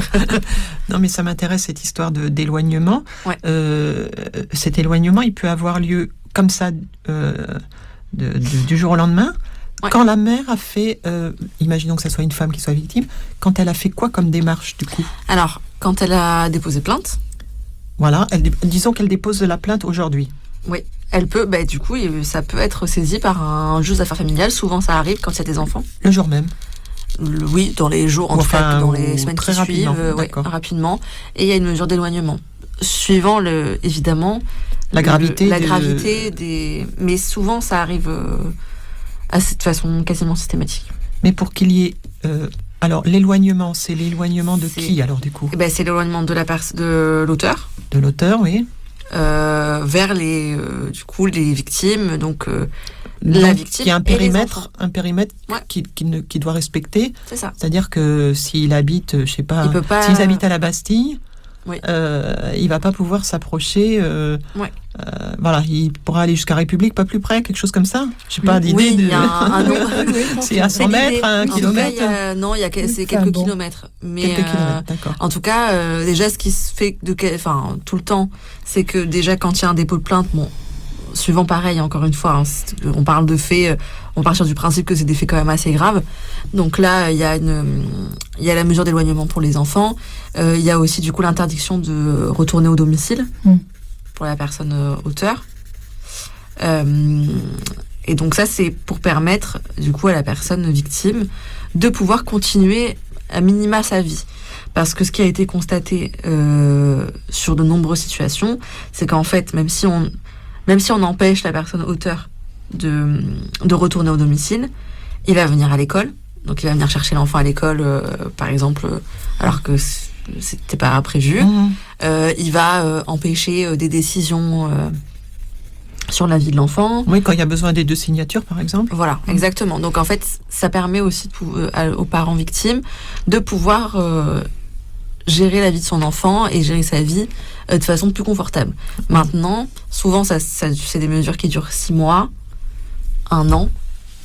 Non, mais ça m'intéresse, cette histoire de, d'éloignement. Ouais. Euh, cet éloignement, il peut avoir lieu comme ça, euh, de, de, du jour au lendemain. Ouais. Quand la mère a fait, euh, imaginons que ça soit une femme qui soit victime, quand elle a fait quoi comme démarche, du coup ? Alors, quand elle a déposé plainte, Voilà, elle, disons qu'elle dépose la plainte aujourd'hui. oui, elle peut, bah, du coup, ça peut être saisi par un juge d'affaires familiales. Souvent, ça arrive quand il y a des enfants. Le jour même. Le, oui, dans les jours, en tout Enfin, cas, dans les semaines très qui rapidement, suivent, euh, ouais, d'accord. rapidement. Et il y a une mesure d'éloignement. Suivant, le, évidemment, La gravité le, la de- gravité des... Mais souvent, ça arrive euh, à cette façon quasiment systématique. Mais pour qu'il y ait... euh, alors, l'éloignement, c'est l'éloignement de C'est- qui, alors, du coup ? Eh ben, c'est l'éloignement de la pers- de l'auteur De l'auteur, oui. euh, vers les, euh, du coup, les victimes. Donc, euh, Donc, la victime il y a un et les périmètre, enfants. un périmètre Ouais. qui, qui, ne, qui doit respecter. C'est ça. C'est-à-dire que s'il habite, je sais pas, Il peut pas- s'ils habitent à la Bastille, Oui. euh, il va pas pouvoir s'approcher. Euh, Ouais. euh, voilà, il pourra aller jusqu'à République, pas plus près, quelque chose comme ça. Je sais pas d'idée Oui, de. il y a un, un nombre. C'est à cent l'idée. mètres, un En tout cas, kilomètre. il y a- non, il y a que- c'est Enfin, quelques bon. kilomètres. Mais Quelques euh, kilomètres, d'accord. en tout cas, euh, déjà, ce qui se fait de, que- enfin, tout le temps, c'est que déjà, quand il y a un dépôt de plainte, bon, suivant pareil, encore une fois, hein, c'est- on parle de faits, euh, on part sur du principe que c'est des faits quand même assez graves. Donc là, il y a une, il y a la mesure d'éloignement pour les enfants. Euh, il y a aussi, du coup, l'interdiction de retourner au domicile Mm. pour la personne euh, auteur. Euh, et donc ça, c'est pour permettre, du coup, à la personne victime de pouvoir continuer à minima sa vie. Parce que ce qui a été constaté euh, sur de nombreuses situations, c'est qu'en fait, même si on, même si on empêche la personne auteur de, de retourner au domicile, il va venir à l'école. Donc il va venir chercher l'enfant à l'école, euh, par exemple, euh, alors que c- c'était pas prévu. Mmh. Euh, il va euh, empêcher euh, des décisions euh, sur la vie de l'enfant. Oui, quand il y a besoin des deux signatures, par exemple. Voilà, exactement. Donc en fait, ça permet aussi de pou- euh, à- aux parents victimes de pouvoir euh, gérer la vie de son enfant et gérer sa vie euh, de façon plus confortable. Maintenant, souvent, ça, ça, c'est des mesures qui durent six mois, un an,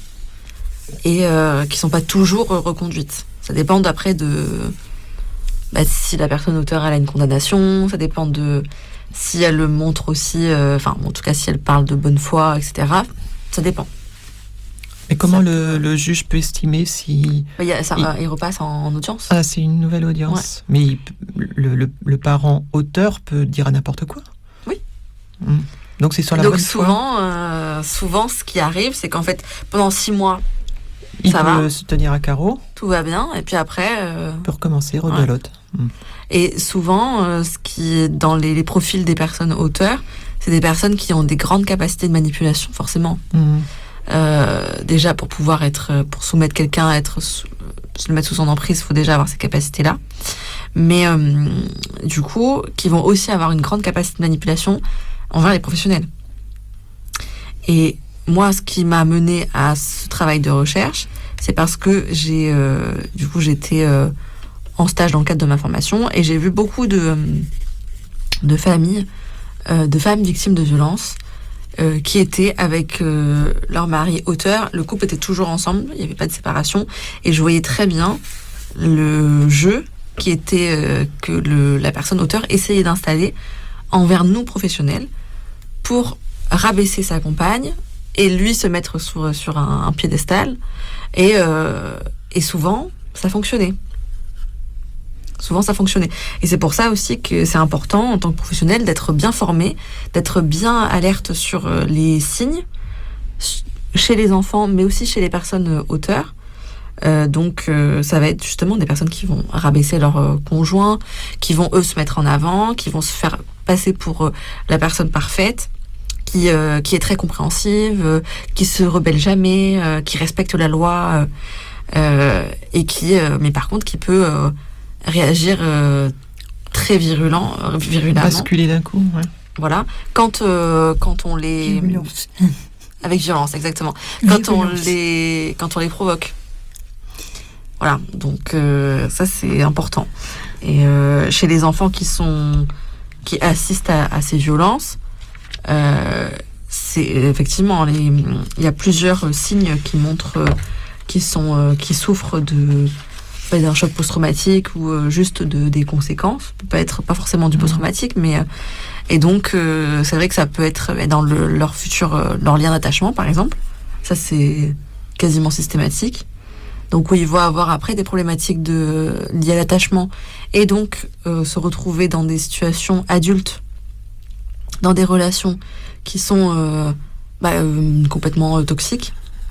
et euh, qui sont pas toujours euh, reconduites. Ça dépend d'après de bah, si la personne auteur elle a une condamnation, ça dépend de si elle le montre aussi, euh, enfin en tout cas si elle parle de bonne foi, et cetera. Ça dépend. Mais comment Ça- le, le juge peut estimer si... Il, y a, ça, Il- euh, il repasse en, en audience. Ah, c'est une nouvelle audience. Mais il peut- le, le, le parent auteur peut dire à n'importe quoi. Oui. Mmh. Donc c'est sur la Donc bonne foi. souvent, euh, souvent, ce qui arrive, c'est qu'en fait, pendant six mois, Il ça peut va. se tenir à carreau, tout va bien, et puis après, euh, peut recommencer, rebelote. Mmh. et souvent, euh, ce qui est dans les, les profils des personnes auteurs, c'est des personnes qui ont des grandes capacités de manipulation, forcément. Mmh. Euh, déjà, pour pouvoir être, pour soumettre quelqu'un, être, sous- se le mettre sous son emprise, il faut déjà avoir ces capacités-là. Mais euh, du coup, qui vont aussi avoir une grande capacité de manipulation envers les professionnels. Et moi, ce qui m'a mené à ce travail de recherche, c'est parce que j'ai, euh, du coup, j'étais euh, en stage dans le cadre de ma formation et j'ai vu beaucoup de, de familles, euh, de femmes victimes de violences euh, qui étaient avec euh, leur mari auteur. Le couple était toujours ensemble, il n'y avait pas de séparation et je voyais très bien le jeu qui était euh, que le, la personne auteur essayait d'installer envers nous professionnels pour rabaisser sa compagne et lui se mettre sur, sur un, un piédestal. Et, euh, et souvent, ça fonctionnait. Souvent, ça fonctionnait. Et c'est pour ça aussi que c'est important, en tant que professionnel, d'être bien formé, d'être bien alerte sur euh, les signes, chez les enfants, mais aussi chez les personnes euh, auteurs. Euh, donc, euh, ça va être justement des personnes qui vont rabaisser leur euh, conjoint, qui vont, eux, se mettre en avant, qui vont se faire passer pour euh, la personne parfaite, qui euh, qui est très compréhensive, euh, qui se rebelle jamais, euh, qui respecte la loi, euh, euh, et qui, euh, mais par contre, qui peut euh, réagir euh, très virulent, euh, virulemment. Basculer d'un coup, ouais. Voilà. Quand euh, quand on les Violence. avec violence, exactement. Quand Violence. on les quand on les provoque. Voilà. Donc euh, ça c'est important. Et euh, chez les enfants qui sont qui assistent à, à ces violences, euh, c'est effectivement les, il y a plusieurs signes qui montrent qu'ils sont euh, qui souffrent de bah, d'un choc post-traumatique ou euh, juste de des conséquences. Ça peut pas être pas forcément du post-traumatique, mais euh, et donc euh, c'est vrai que ça peut être dans le, leur futur euh, leur lien d'attachement par exemple. Ça c'est quasiment systématique. Donc où ils vont avoir après des problématiques de liées à l'attachement et donc euh, se retrouver dans des situations adultes, dans des relations qui sont euh, bah, euh, complètement euh, toxiques,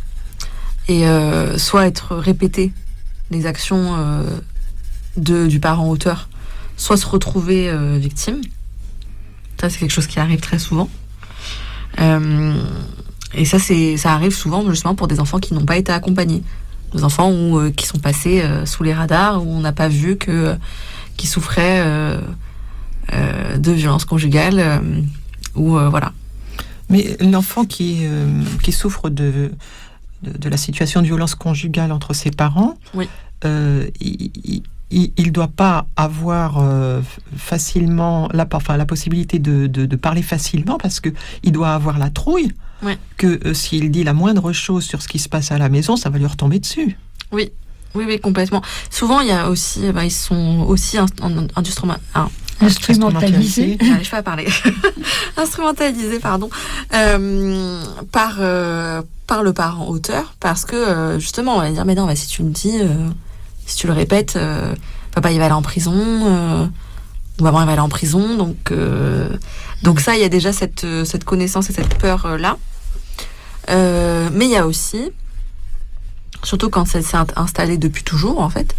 et euh, soit être répétées les actions euh, de, du parent auteur, soit se retrouver euh, victime. Ça c'est quelque chose qui arrive très souvent. Euh, et ça c'est ça arrive souvent justement pour des enfants qui n'ont pas été accompagnés. Des enfants où, euh, qui sont passés euh, sous les radars, où on n'a pas vu que euh, qui souffraient euh, euh, de violences conjugales, euh, ou euh, voilà. Mais l'enfant qui, euh, qui souffre de, de, de la situation de violence conjugale entre ses parents, oui. euh, il ne doit pas avoir euh, facilement la, enfin, la possibilité de, de, de parler facilement parce qu'il doit avoir la trouille. Ouais. Que euh, s'il dit la moindre chose sur ce qui se passe à la maison, ça va lui retomber dessus. Oui, oui, oui, complètement. Souvent, il y a aussi, bah, ils sont aussi inst- instruma- hein, instrumentalisés. J'arrive pas à parler. Instrumentalisés, pardon, euh, par euh, par le parent auteur, parce que euh, justement, on va dire, mais non, bah, si tu le dis, euh, si tu le répètes, euh, papa il va aller en prison. Euh, ou maman elle va aller en prison, donc euh, donc ça il y a déjà cette cette connaissance et cette peur euh, là. Euh, mais il y a aussi, surtout quand ça s'est installé depuis toujours en fait,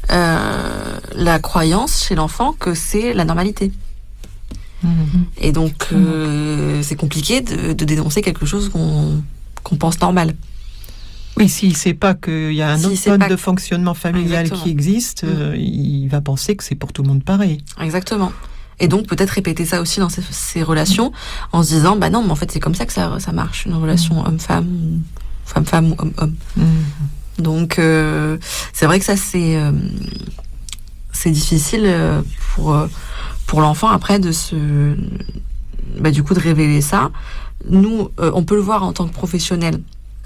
euh, la croyance chez l'enfant que c'est la normalité. Mmh. Et donc euh, mmh. c'est compliqué de, de dénoncer quelque chose qu'on qu'on pense normal. Oui, s'il ne sait pas qu'il y a un si autre mode pas... de fonctionnement familial Exactement. Qui existe, mmh. euh, il va penser que c'est pour tout le monde pareil. Exactement. Et donc peut-être répéter ça aussi dans ces, ces relations, mmh. en se disant, bah non, mais en fait c'est comme ça que ça, ça marche, une relation mmh. homme-femme, femme-femme ou homme-homme. Mmh. Donc euh, c'est vrai que ça c'est, euh, c'est difficile pour, pour l'enfant après de se... Bah, du coup de révéler ça. Nous, euh, on peut le voir en tant que professionnel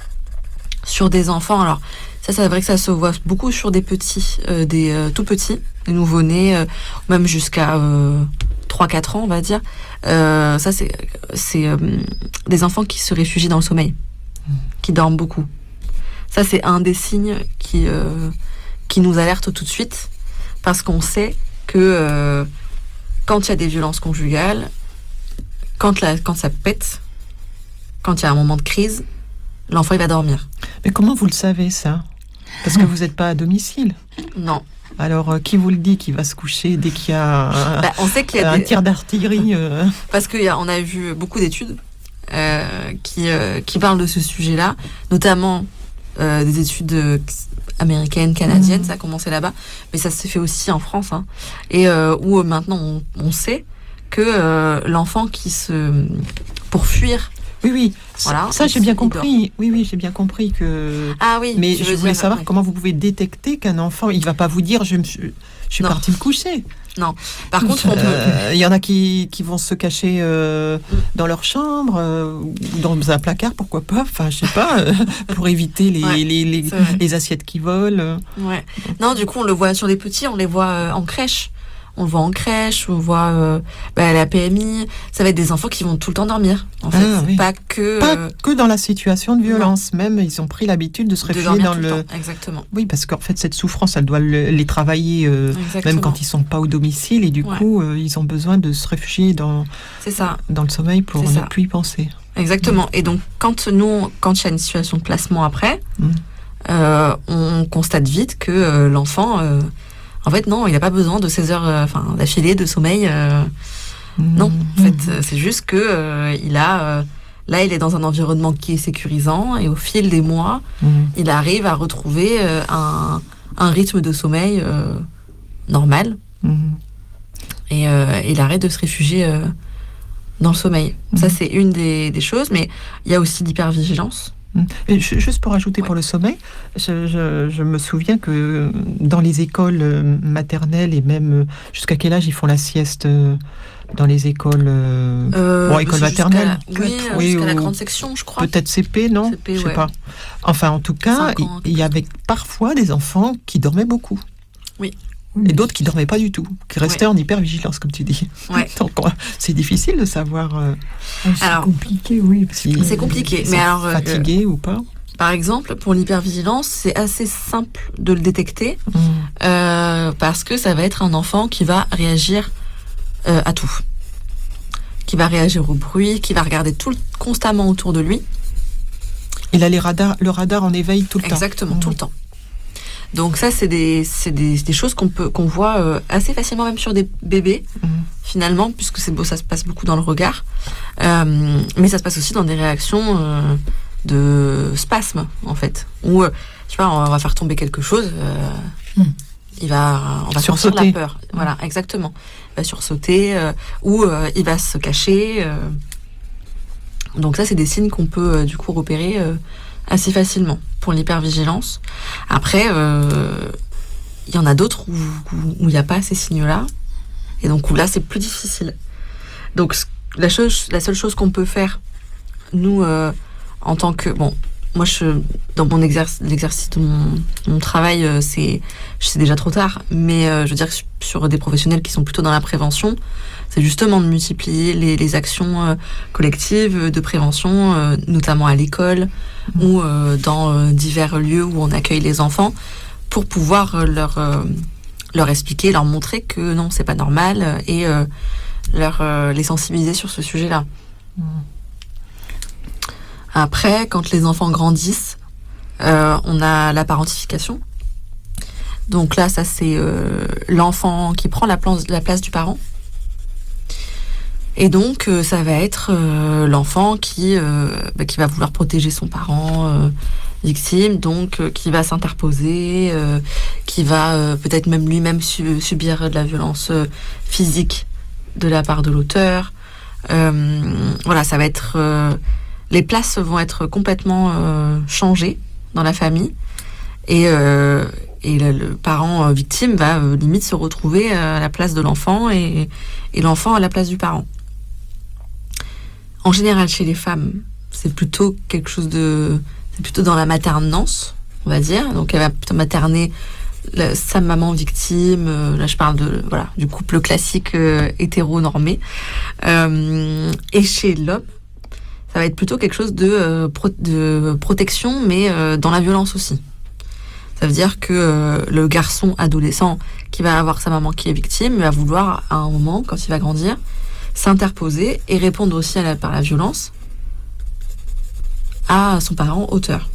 sur des enfants. Alors ça, c'est vrai que ça se voit beaucoup sur des petits, euh, des euh, tout petits, des nouveau-nés, euh, même jusqu'à euh, trois quatre ans, on va dire. Euh, ça, c'est, c'est euh, des enfants qui se réfugient dans le sommeil, mmh. qui dorment beaucoup. Ça, c'est un des signes qui, euh, qui nous alerte tout de suite, parce qu'on sait que euh, quand il y a des violences conjugales, quand, la, quand ça pète, quand il y a un moment de crise, l'enfant, il va dormir. Mais comment vous le savez, ça ? Parce que vous n'êtes pas à domicile. Non. Alors, euh, qui vous le dit qu'il va se coucher dès qu'il y a un, bah, on sait qu'il y a un des... tir d'artillerie euh... Parce qu'on a, a vu beaucoup d'études euh, qui, euh, qui parlent de ce sujet-là, notamment euh, des études euh, américaines, canadiennes, mmh. ça a commencé là-bas, mais ça s'est fait aussi en France. Hein, et euh, où euh, maintenant, on, on sait que euh, l'enfant qui se... pour fuir... Oui, oui, voilà, ça j'ai bien compris. Oui, oui, j'ai bien compris que. Ah oui. Mais je voulais dire, savoir ouais. comment vous pouvez détecter qu'un enfant, il va pas vous dire je me suis, je suis non. partie me coucher. Non. Par contre, on peut. Euh, il y en a qui, qui vont se cacher euh, mm. dans leur chambre euh, ou dans un placard, pourquoi pas. Enfin, je sais pas, euh, pour éviter les ouais, les, les, les assiettes qui volent. Ouais. Non, du coup, on le voit sur les petits, on les voit euh, en crèche. On le voit en crèche, on voit euh, bah, à la P M I. Ça va être des enfants qui vont tout le temps dormir. En fait, ah, c'est oui. pas que pas euh... que dans la situation de violence. Non. Même ils ont pris l'habitude de se réfugier de dans le. le. Temps. Exactement. Oui, parce qu'en fait cette souffrance, elle doit le, les travailler euh, même quand ils sont pas au domicile et du ouais. coup euh, ils ont besoin de se réfugier dans. C'est ça. Dans le sommeil pour c'est ne ça. plus y penser. Exactement. Et donc quand nous, quand il y a une situation de placement après, mm. euh, on constate vite que euh, l'enfant. Euh, En fait, non, il n'a pas besoin de seize heures, enfin, euh, d'affilée de sommeil. Euh, Mmh. Non, en fait, mmh. c'est juste que euh, il a, euh, là, il est dans un environnement qui est sécurisant et au fil des mois, mmh. il arrive à retrouver euh, un, un rythme de sommeil euh, normal mmh. et euh, il arrête de se réfugier euh, dans le sommeil. Mmh. Ça, c'est une des, des choses, mais il y a aussi l'hypervigilance. Et juste pour ajouter ouais. pour le sommeil, je, je, je me souviens que dans les écoles maternelles et même jusqu'à quel âge ils font la sieste dans les écoles, euh, bon, écoles maternelles, jusqu'à, oui, oui, jusqu'à la grande section, je crois. Peut-être C P, non C P, je sais ouais. pas. Enfin, en tout cas, il, il y avait parfois des enfants qui dormaient beaucoup. Oui. Et d'autres qui dormaient pas du tout, qui restaient ouais. en hypervigilance, comme tu dis. Ouais. Donc, c'est difficile de savoir. Euh, c'est alors, compliqué, oui. Si c'est compliqué, mais alors fatigués euh, ou pas. Par exemple, pour l'hypervigilance, c'est assez simple de le détecter mmh. euh, parce que ça va être un enfant qui va réagir euh, à tout, qui va réagir au bruit, qui va regarder tout constamment autour de lui. Il a les radars, le radar en éveil tout le Exactement, temps. Exactement, tout mmh. le temps. Donc ça, c'est des, c'est des, des choses qu'on peut, qu'on voit euh, assez facilement même sur des bébés, mmh. finalement, puisque c'est beau, ça se passe beaucoup dans le regard. Euh, mais ça se passe aussi dans des réactions euh, de spasme, en fait. Où, euh, tu vois, on va faire tomber quelque chose, euh, mmh. il va, on va sentir la peur. Mmh. Voilà, exactement. Il va sursauter, euh, ou euh, il va se cacher. Euh. Donc ça, c'est des signes qu'on peut, euh, du coup, repérer euh, assez facilement pour l'hypervigilance. Après, euh, il y en a d'autres où il n'y a pas ces signes-là, et donc où là, c'est plus difficile. Donc, la, chose, la seule chose qu'on peut faire, nous, euh, en tant que... Bon, moi, je, dans mon exercice, l'exercice de mon, mon travail, euh, c'est, c'est déjà trop tard, mais euh, je veux dire que sur des professionnels qui sont plutôt dans la prévention, c'est justement de multiplier les, les actions euh, collectives de prévention, euh, notamment à l'école mmh. ou euh, dans euh, divers lieux où on accueille les enfants, pour pouvoir euh, leur, euh, leur expliquer, leur montrer que non, c'est pas normal, euh, et euh, leur, euh, les sensibiliser sur ce sujet-là. Mmh. Après, quand les enfants grandissent, euh, on a la parentification. Donc là, ça c'est euh, l'enfant qui prend la place, la place du parent. Et donc, euh, ça va être euh, l'enfant qui, euh, bah, qui va vouloir protéger son parent euh, victime, donc euh, qui va s'interposer, euh, qui va euh, peut-être même lui-même su- subir de la violence euh, physique de la part de l'auteur. Euh, voilà, ça va être... Euh, les places vont être complètement euh, changées dans la famille. Et, euh, et le, le parent euh, victime va euh, limite se retrouver à la place de l'enfant et, et l'enfant à la place du parent. En général, chez les femmes, c'est plutôt quelque chose de... C'est plutôt dans la maternance, on va dire. Donc, elle va plutôt materner la, sa maman victime. Euh, là, je parle de, voilà, du couple classique euh, hétéro-normé. Euh, et chez l'homme, ça va être plutôt quelque chose de, euh, pro, de protection, mais euh, dans la violence aussi. Ça veut dire que euh, le garçon adolescent qui va avoir sa maman qui est victime va vouloir, à un moment, quand il va grandir, s'interposer et répondre aussi à la, par la violence à son parent auteur.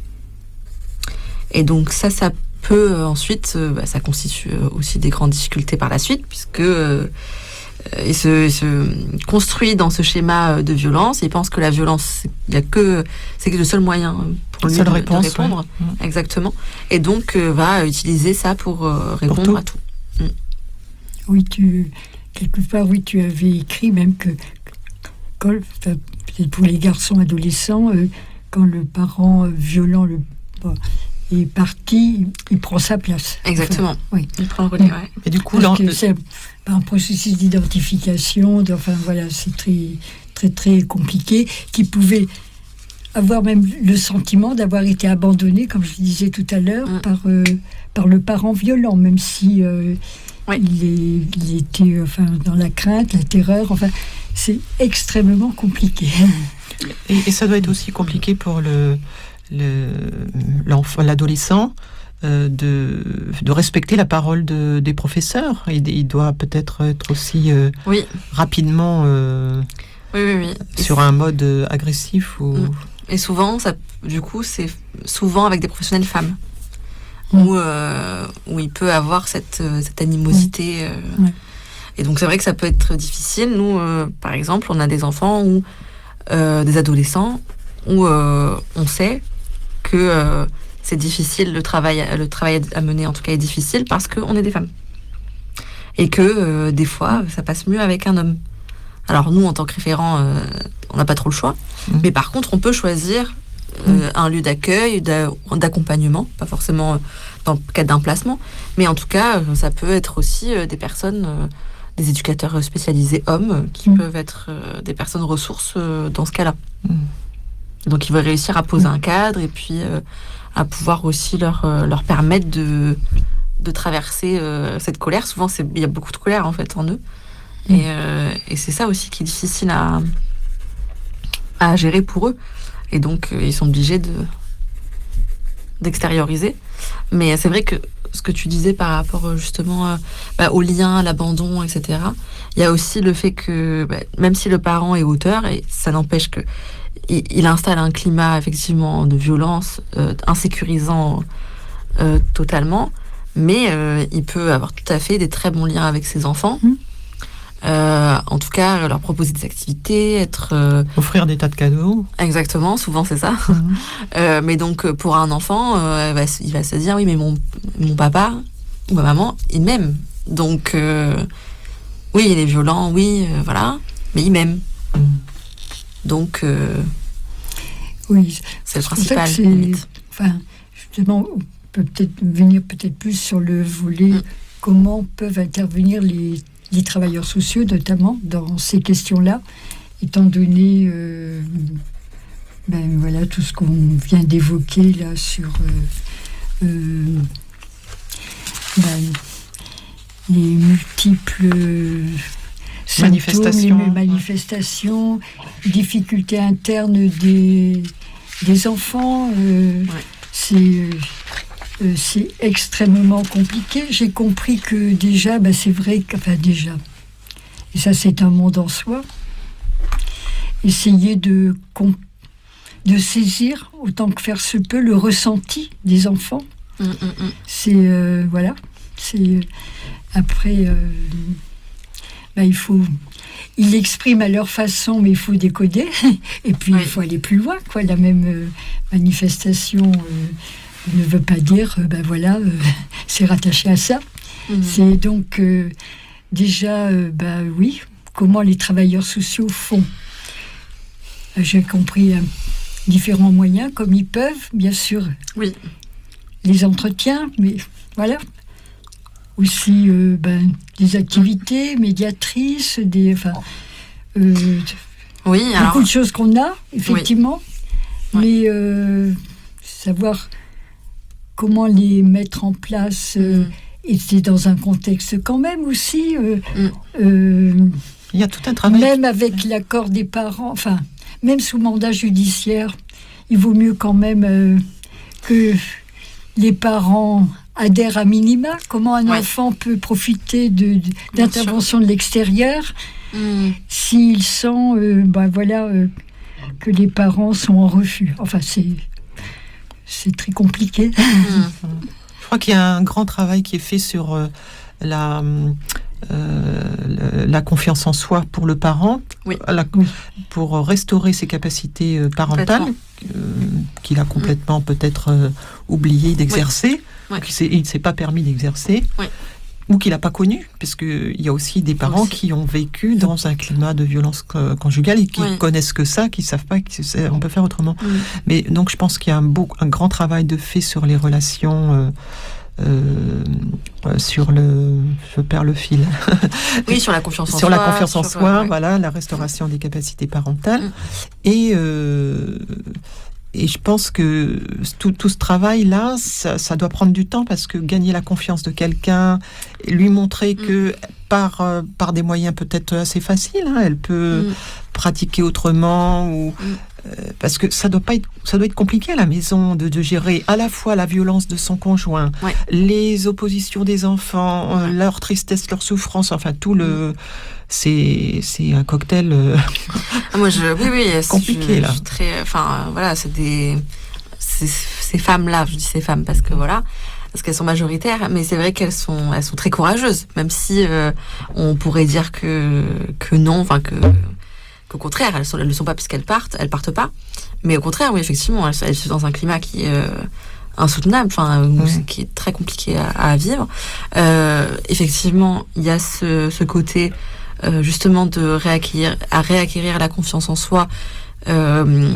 Et donc ça, ça peut euh, ensuite, euh, bah, ça constitue aussi des grandes difficultés par la suite, puisque euh, il, se, il se construit dans ce schéma de violence. Il pense que la violence, il y a que, c'est le seul moyen pour lui de, réponse, de répondre. Ouais. Exactement. Et donc euh, va utiliser ça pour euh, répondre pour tout. à tout. Mm. Oui, tu quelque part, oui, tu avais écrit même que quand, peut-être pour les garçons adolescents, euh, quand le parent euh, violent le, bon, est parti, il prend sa place. Exactement. Enfin, oui. Il prend le relais, ouais. Et du coup, Parce que c'est un processus d'identification, de, enfin voilà, c'est très, très, très compliqué, qui pouvait avoir même le sentiment d'avoir été abandonné, comme je le disais tout à l'heure, mm. par, euh, par le parent violent, même si euh, oui. il, est, il était enfin, dans la crainte, la terreur, enfin, c'est extrêmement compliqué. Et, et ça doit être aussi compliqué pour le, le, l'enfant, l'adolescent, euh, de, de respecter la parole de, des professeurs. Il, il doit peut-être être aussi euh, oui. rapidement euh, oui, oui, oui. sur un mode agressif. Ou... Et souvent, ça, du coup, c'est souvent avec des professionnels femmes. Mmh. Où, euh, où il peut avoir cette, cette animosité. Euh, ouais. Et donc, c'est vrai que ça peut être difficile. Nous, euh, par exemple, on a des enfants ou euh, des adolescents où euh, on sait que euh, c'est difficile, le travail, le travail à mener, en tout cas, est difficile parce qu'on est des femmes. Et que, euh, des fois, ça passe mieux avec un homme. Alors, nous, en tant que référents, euh, on n'a pas trop le choix. Mmh. Mais par contre, on peut choisir euh, mmh. un lieu d'accueil, d'a- d'accompagnement, pas forcément dans le cadre d'un placement, mais en tout cas, ça peut être aussi euh, des personnes... Euh, des éducateurs spécialisés hommes qui mmh. peuvent être euh, des personnes ressources euh, dans ce cas-là. Mmh. Donc, ils veulent réussir à poser mmh. un cadre et puis euh, à pouvoir aussi leur, euh, leur permettre de, de traverser euh, cette colère. Souvent, c'est, il y a beaucoup de colère, en fait, en eux. Mmh. Et, euh, et c'est ça aussi qui est difficile à, à gérer pour eux. Et donc, euh, ils sont obligés de, d'extérioriser. Mais c'est vrai que ce que tu disais par rapport justement euh, bah, au lien, à l'abandon, et cetera. Il y a aussi le fait que bah, même si le parent est auteur, et ça n'empêche que il, il installe un climat effectivement de violence, euh, insécurisant euh, totalement, mais euh, il peut avoir tout à fait des très bons liens avec ses enfants. Mmh. Euh, en tout cas, leur proposer des activités, être euh... offrir des tas de cadeaux. Exactement, souvent c'est ça. Mmh. euh, mais donc pour un enfant, euh, va, il va se dire oui, mais mon mon papa ou ma maman, il m'aime. Donc euh, oui, il est violent, oui, euh, voilà, mais il m'aime. Mmh. Donc euh, oui, c'est le principal. C'est, limite. Enfin, justement, on peut peut-être venir peut-être plus sur le volet mmh. comment peuvent intervenir les les travailleurs sociaux, notamment, dans ces questions-là, étant donné euh, ben, voilà, tout ce qu'on vient d'évoquer là sur euh, euh, ben, les multiples manifestations, symptômes, les manifestations, difficultés internes des, des enfants. Euh, ouais. C'est... Euh, Euh, c'est extrêmement compliqué. J'ai compris que déjà, bah, c'est vrai que, enfin déjà, et ça c'est un monde en soi, essayer de, de saisir, autant que faire se peut, le ressenti des enfants. Mmh, mmh. C'est, euh, voilà, c'est, après, euh, bah, il faut, ils l'expriment à leur façon, mais il faut décoder, et puis oui. il faut aller plus loin, quoi, la même euh, manifestation... Euh, ne veut pas dire, euh, ben voilà, euh, c'est rattaché à ça. Mmh. C'est donc euh, déjà, euh, ben oui, comment les travailleurs sociaux font. Euh, j'ai compris euh, différents moyens, comme ils peuvent, bien sûr. Oui. Les entretiens, mais voilà. Aussi, euh, ben, des activités médiatrices, des, enfin, euh, oui, beaucoup alors... de choses qu'on a, effectivement. Oui. Mais oui. euh, savoir... comment les mettre en place, euh, mmh. et c'est dans un contexte quand même aussi. Euh, mmh. euh, Il y a tout un travail. Même avec l'accord des parents, enfin, même sous mandat judiciaire, il vaut mieux quand même euh, que les parents adhèrent à minima. Comment un ouais. enfant peut profiter de, de, d'intervention de l'extérieur mmh. s'il sent euh, ben voilà, euh, que les parents sont en refus. Enfin, c'est... c'est très compliqué. Mmh. Je crois qu'il y a un grand travail qui est fait sur euh, la, euh, la confiance en soi pour le parent, oui. la, pour restaurer ses capacités parentales, euh, qu'il a complètement mmh. peut-être euh, oublié d'exercer, oui. qu'il ne s'est pas permis d'exercer. Oui. Ou qu'il n'a pas connu, parce qu'il y a aussi des parents aussi. qui ont vécu dans un climat de violence conjugale et qui oui. connaissent que ça, qui ne savent pas qu'on peut faire autrement. Oui. Mais donc je pense qu'il y a un, beau, un grand travail de fait sur les relations, euh, euh, sur le... Je perds le fil. Oui, sur la confiance en sur soi. Sur la confiance en sur, soi, ouais. voilà, la restauration des capacités parentales. Mm. Et... Euh, Et je pense que tout, tout ce travail-là, ça, ça doit prendre du temps parce que gagner la confiance de quelqu'un, lui montrer que mmh. par, euh, par des moyens peut-être assez faciles, hein, elle peut mmh. pratiquer autrement, ou, mmh. euh, parce que ça doit pas être, ça doit être compliqué à la maison de, de gérer à la fois la violence de son conjoint, ouais. les oppositions des enfants, ouais. euh, leur tristesse, leur souffrance, enfin tout mmh. le... C'est, c'est un cocktail euh, Moi, je, oui, oui, compliqué, je, là. Je suis très, enfin, voilà, c'est des... C'est, ces femmes-là, je dis ces femmes parce que, voilà, parce qu'elles sont majoritaires, mais c'est vrai qu'elles sont, elles sont très courageuses, même si euh, on pourrait dire que que non, enfin que qu'au contraire, elles ne le sont pas puisqu'elles partent, elles partent pas. Mais au contraire, oui, effectivement, elles, elles sont dans un climat qui est euh, insoutenable, enfin, mmh. qui est très compliqué à, à vivre. Euh, effectivement, il y a ce, ce côté euh, justement de réacquérir, à réacquérir la confiance en soi. Euh,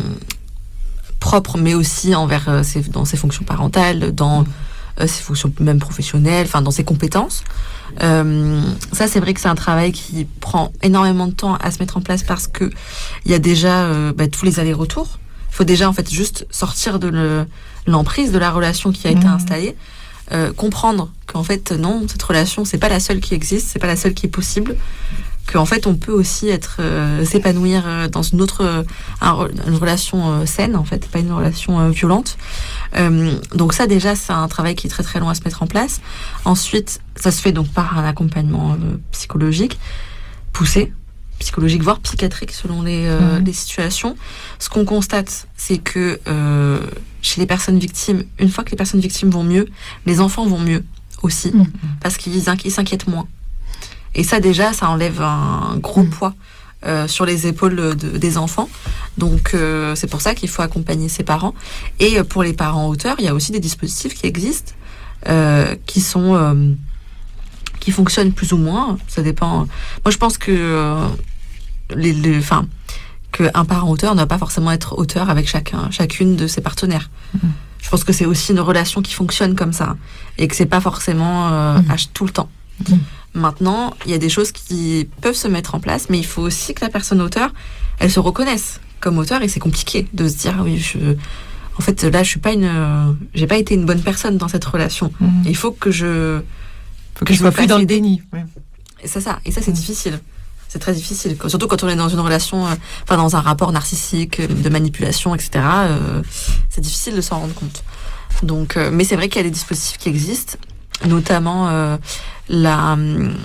propre, mais aussi envers euh, ses, dans ses fonctions parentales, dans euh, ses fonctions même professionnelles, enfin dans ses compétences. Euh, ça, c'est vrai que c'est un travail qui prend énormément de temps à se mettre en place parce que il y a déjà euh, bah, tous les allers-retours. Il faut déjà en fait juste sortir de le, l'emprise de la relation qui a été mmh. installée, euh, comprendre qu'en fait non, cette relation c'est pas la seule qui existe, c'est pas la seule qui est possible. Qu'en fait on peut aussi être euh, s'épanouir euh, dans une autre euh, un, une relation euh, saine en fait, pas une relation euh, violente. Euh, donc ça déjà c'est un travail qui est très très long à se mettre en place. Ensuite ça se fait donc par un accompagnement euh, psychologique poussé, psychologique voire psychiatrique selon les, euh, mmh. les situations. Ce qu'on constate c'est que euh, chez les personnes victimes, une fois que les personnes victimes vont mieux, les enfants vont mieux aussi mmh. parce qu'ils inqui- ils s'inquiètent moins. Et ça, déjà, ça enlève un gros poids euh, sur les épaules de, des enfants. Donc, euh, c'est pour ça qu'il faut accompagner ses parents. Et pour les parents auteurs, il y a aussi des dispositifs qui existent, euh, qui sont, euh, qui fonctionnent plus ou moins. Ça dépend. Moi, je pense que euh, les, les, enfin, qu'un parent auteur ne va pas forcément être auteur avec chacun, chacune de ses partenaires. Mmh. Je pense que c'est aussi une relation qui fonctionne comme ça, et que c'est pas forcément euh, mmh. à tout le temps. Mmh. Maintenant, il y a des choses qui peuvent se mettre en place, mais il faut aussi que la personne auteur, elle se reconnaisse comme auteur, et c'est compliqué de se dire, oui, je, en fait, là, je suis pas une, euh, j'ai pas été une bonne personne dans cette relation. Mmh. Il faut que je, faut que, que je sois plus dans le déni. Oui. Et c'est ça, et ça, c'est mmh. difficile. C'est très difficile, surtout quand on est dans une relation, euh, enfin, dans un rapport narcissique, de manipulation, et cetera. Euh, c'est difficile de s'en rendre compte. Donc, euh, mais c'est vrai qu'il y a des dispositifs qui existent, notamment euh, la,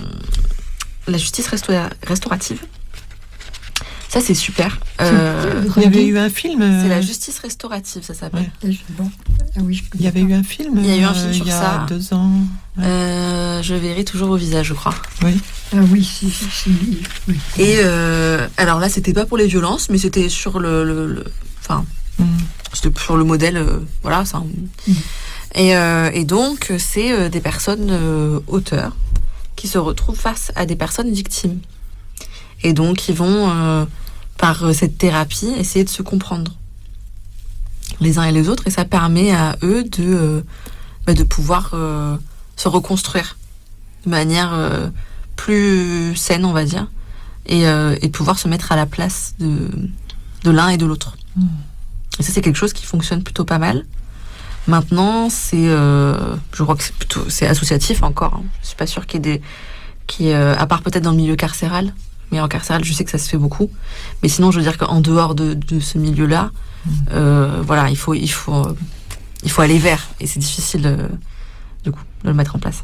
la justice restaura- restaurative. Ça, c'est super. Euh, Il y avait eu un film. Euh... C'est la justice restaurative, ça s'appelle. Ouais. Bon. Ah oui, il y avait eu un film. Il y a eu un film euh, sur il y a ça. deux ans. Ouais. Euh, je verrai toujours au visage, je crois. Oui. Ah oui, si, si, si, oui. Et euh, alors là, c'était pas pour les violences, mais c'était sur le, le, le enfin, mm. c'était sur le modèle, euh, voilà, ça. Mm. Et, euh, et donc, c'est euh, des personnes euh, auteurs qui se retrouvent face à des personnes victimes. Et donc, ils vont, euh, par euh, cette thérapie, essayer de se comprendre les uns et les autres. Et ça permet à eux de, euh, bah, de pouvoir euh, se reconstruire de manière euh, plus saine, on va dire. Et, euh, et pouvoir se mettre à la place de, de l'un et de l'autre. Mmh. Et ça, c'est quelque chose qui fonctionne plutôt pas mal. Maintenant, c'est, euh, je crois que c'est plutôt, c'est associatif encore. Hein. Je suis pas sûre qu'il y ait des, qui, euh, à part peut-être dans le milieu carcéral, mais en carcéral, je sais que ça se fait beaucoup. Mais sinon, je veux dire qu'en dehors de, de ce milieu-là, mmh. euh, voilà, il faut, il faut, euh, il faut aller vers, et c'est difficile, euh, du coup, de le mettre en place.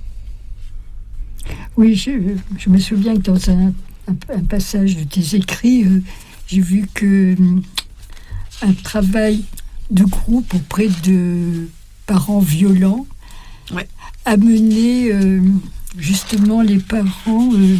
Oui, je, je me souviens que dans un, un, un passage de tes écrits, euh, j'ai vu que euh, un travail de groupe auprès de parents violents ouais. a mené euh, justement les parents euh,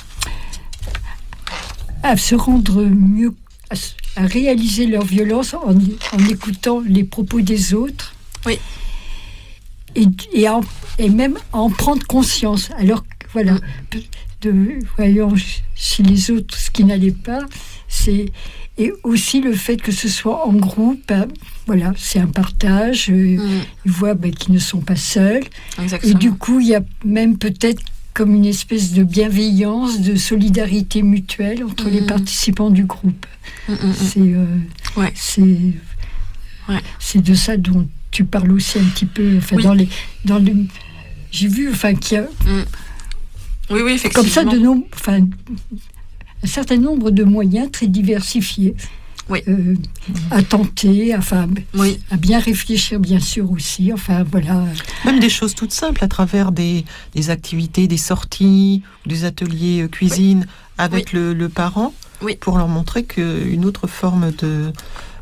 à se rendre mieux, à, à réaliser leur violence en, en écoutant les propos des autres. Oui. Et, et, en, et même à en prendre conscience. Alors, voilà, mmh. de, voyons chez les autres ce qui n'allait pas, c'est... Et aussi le fait que ce soit en groupe, ben, voilà, c'est un partage. Euh, mmh. Ils voient ben, qu'ils ne sont pas seuls. Exactement. Et du coup, il y a même peut-être comme une espèce de bienveillance, de solidarité mutuelle entre mmh. les participants du groupe. Mmh, mmh. C'est, euh, ouais. c'est, ouais. c'est de ça dont tu parles aussi un petit peu. Enfin, oui. dans les, dans le, j'ai vu, enfin, qu'il y a mmh. oui, oui, effectivement. comme ça de nombreux, enfin, un certain nombre de moyens très diversifiés oui. euh, à tenter, enfin, oui. à bien réfléchir, bien sûr aussi. Enfin, voilà. Même des choses toutes simples à travers des, des activités, des sorties, des ateliers euh, cuisine oui. avec oui. Le, le parent oui. pour leur montrer qu'une autre forme de,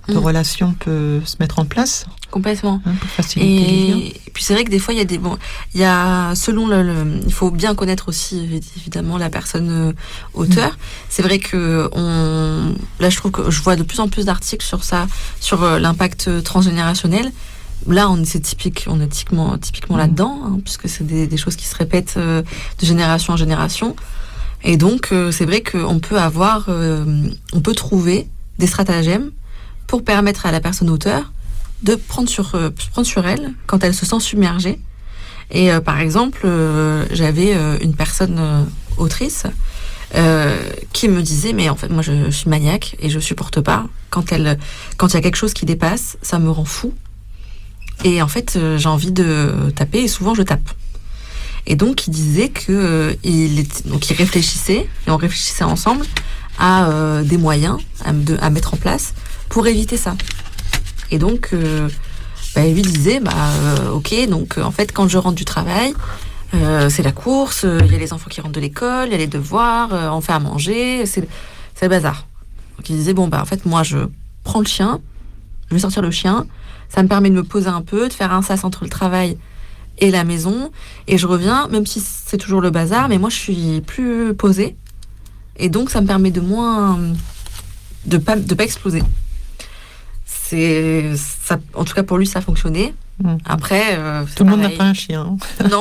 de Mmh. relation peut se mettre en place Complètement. hein, pour faciliter les liens. Et puis c'est vrai que des fois il y a des bon, il y a selon le, le- il faut bien connaître aussi évidemment la personne euh, auteur. Mmh. C'est vrai que on, là je trouve que je vois de plus en plus d'articles sur ça, sur euh, l'impact transgénérationnel. Là on c'est typique, on est typiquement typiquement mmh. là-dedans, hein, puisque c'est des, des choses qui se répètent euh, de génération en génération. Et donc euh, c'est vrai qu'on peut avoir, euh, on peut trouver des stratagèmes pour permettre à la personne auteur de prendre sur, euh, prendre sur elle quand elle se sent submergée. Et euh, par exemple, euh, j'avais euh, une personne euh, autrice euh, qui me disait, mais en fait, moi, je, je suis maniaque et je supporte pas. Quand elle, quand il y a quelque chose qui dépasse, ça me rend fou. Et en fait, euh, j'ai envie de taper et souvent je tape. Et donc, il disait que euh, il, était, donc, il réfléchissait, et on réfléchissait ensemble à euh, des moyens à, de, à mettre en place pour éviter ça. Et donc, euh, bah, lui disait, bah, euh, ok, donc euh, en fait, quand je rentre du travail, euh, c'est la course, il euh, y a les enfants qui rentrent de l'école, il y a les devoirs, euh, on fait à manger, c'est, c'est le bazar. Donc il disait, bon, bah en fait, moi, je prends le chien, je vais sortir le chien, ça me permet de me poser un peu, de faire un sas entre le travail et la maison, et je reviens, même si c'est toujours le bazar, mais moi, je suis plus posée, et donc ça me permet de moins, de pas, de pas exploser. C'est ça, en tout cas pour lui ça a fonctionné. Mmh. Après euh, tout le monde n'a pas un chien. Non.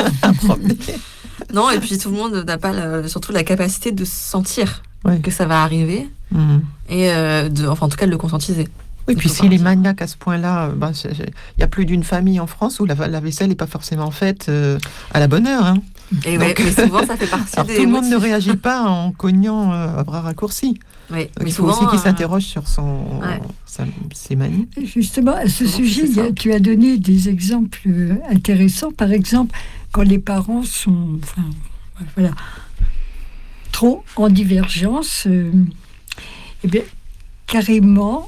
Non, et puis tout le monde n'a pas la, surtout la capacité de sentir oui. que ça va arriver mmh. et euh, de, enfin en tout cas de le conscientiser. Oui, puis s'il est maniaque à ce point-là, il bah, y a plus d'une famille en France où la, la vaisselle n'est pas forcément faite euh, à la bonne heure. Hein. Et ouais, mais souvent ça fait partie alors, des tout le monde motifs. Ne réagit pas en cognant euh, à bras raccourcis. Oui, mais il faut souvent, aussi qu'il euh... s'interroge sur son, ouais. sa, ses manies. Justement, à ce souvent, sujet, a, tu as donné des exemples intéressants. Par exemple, quand les parents sont enfin, voilà, trop en divergence, euh, eh bien, carrément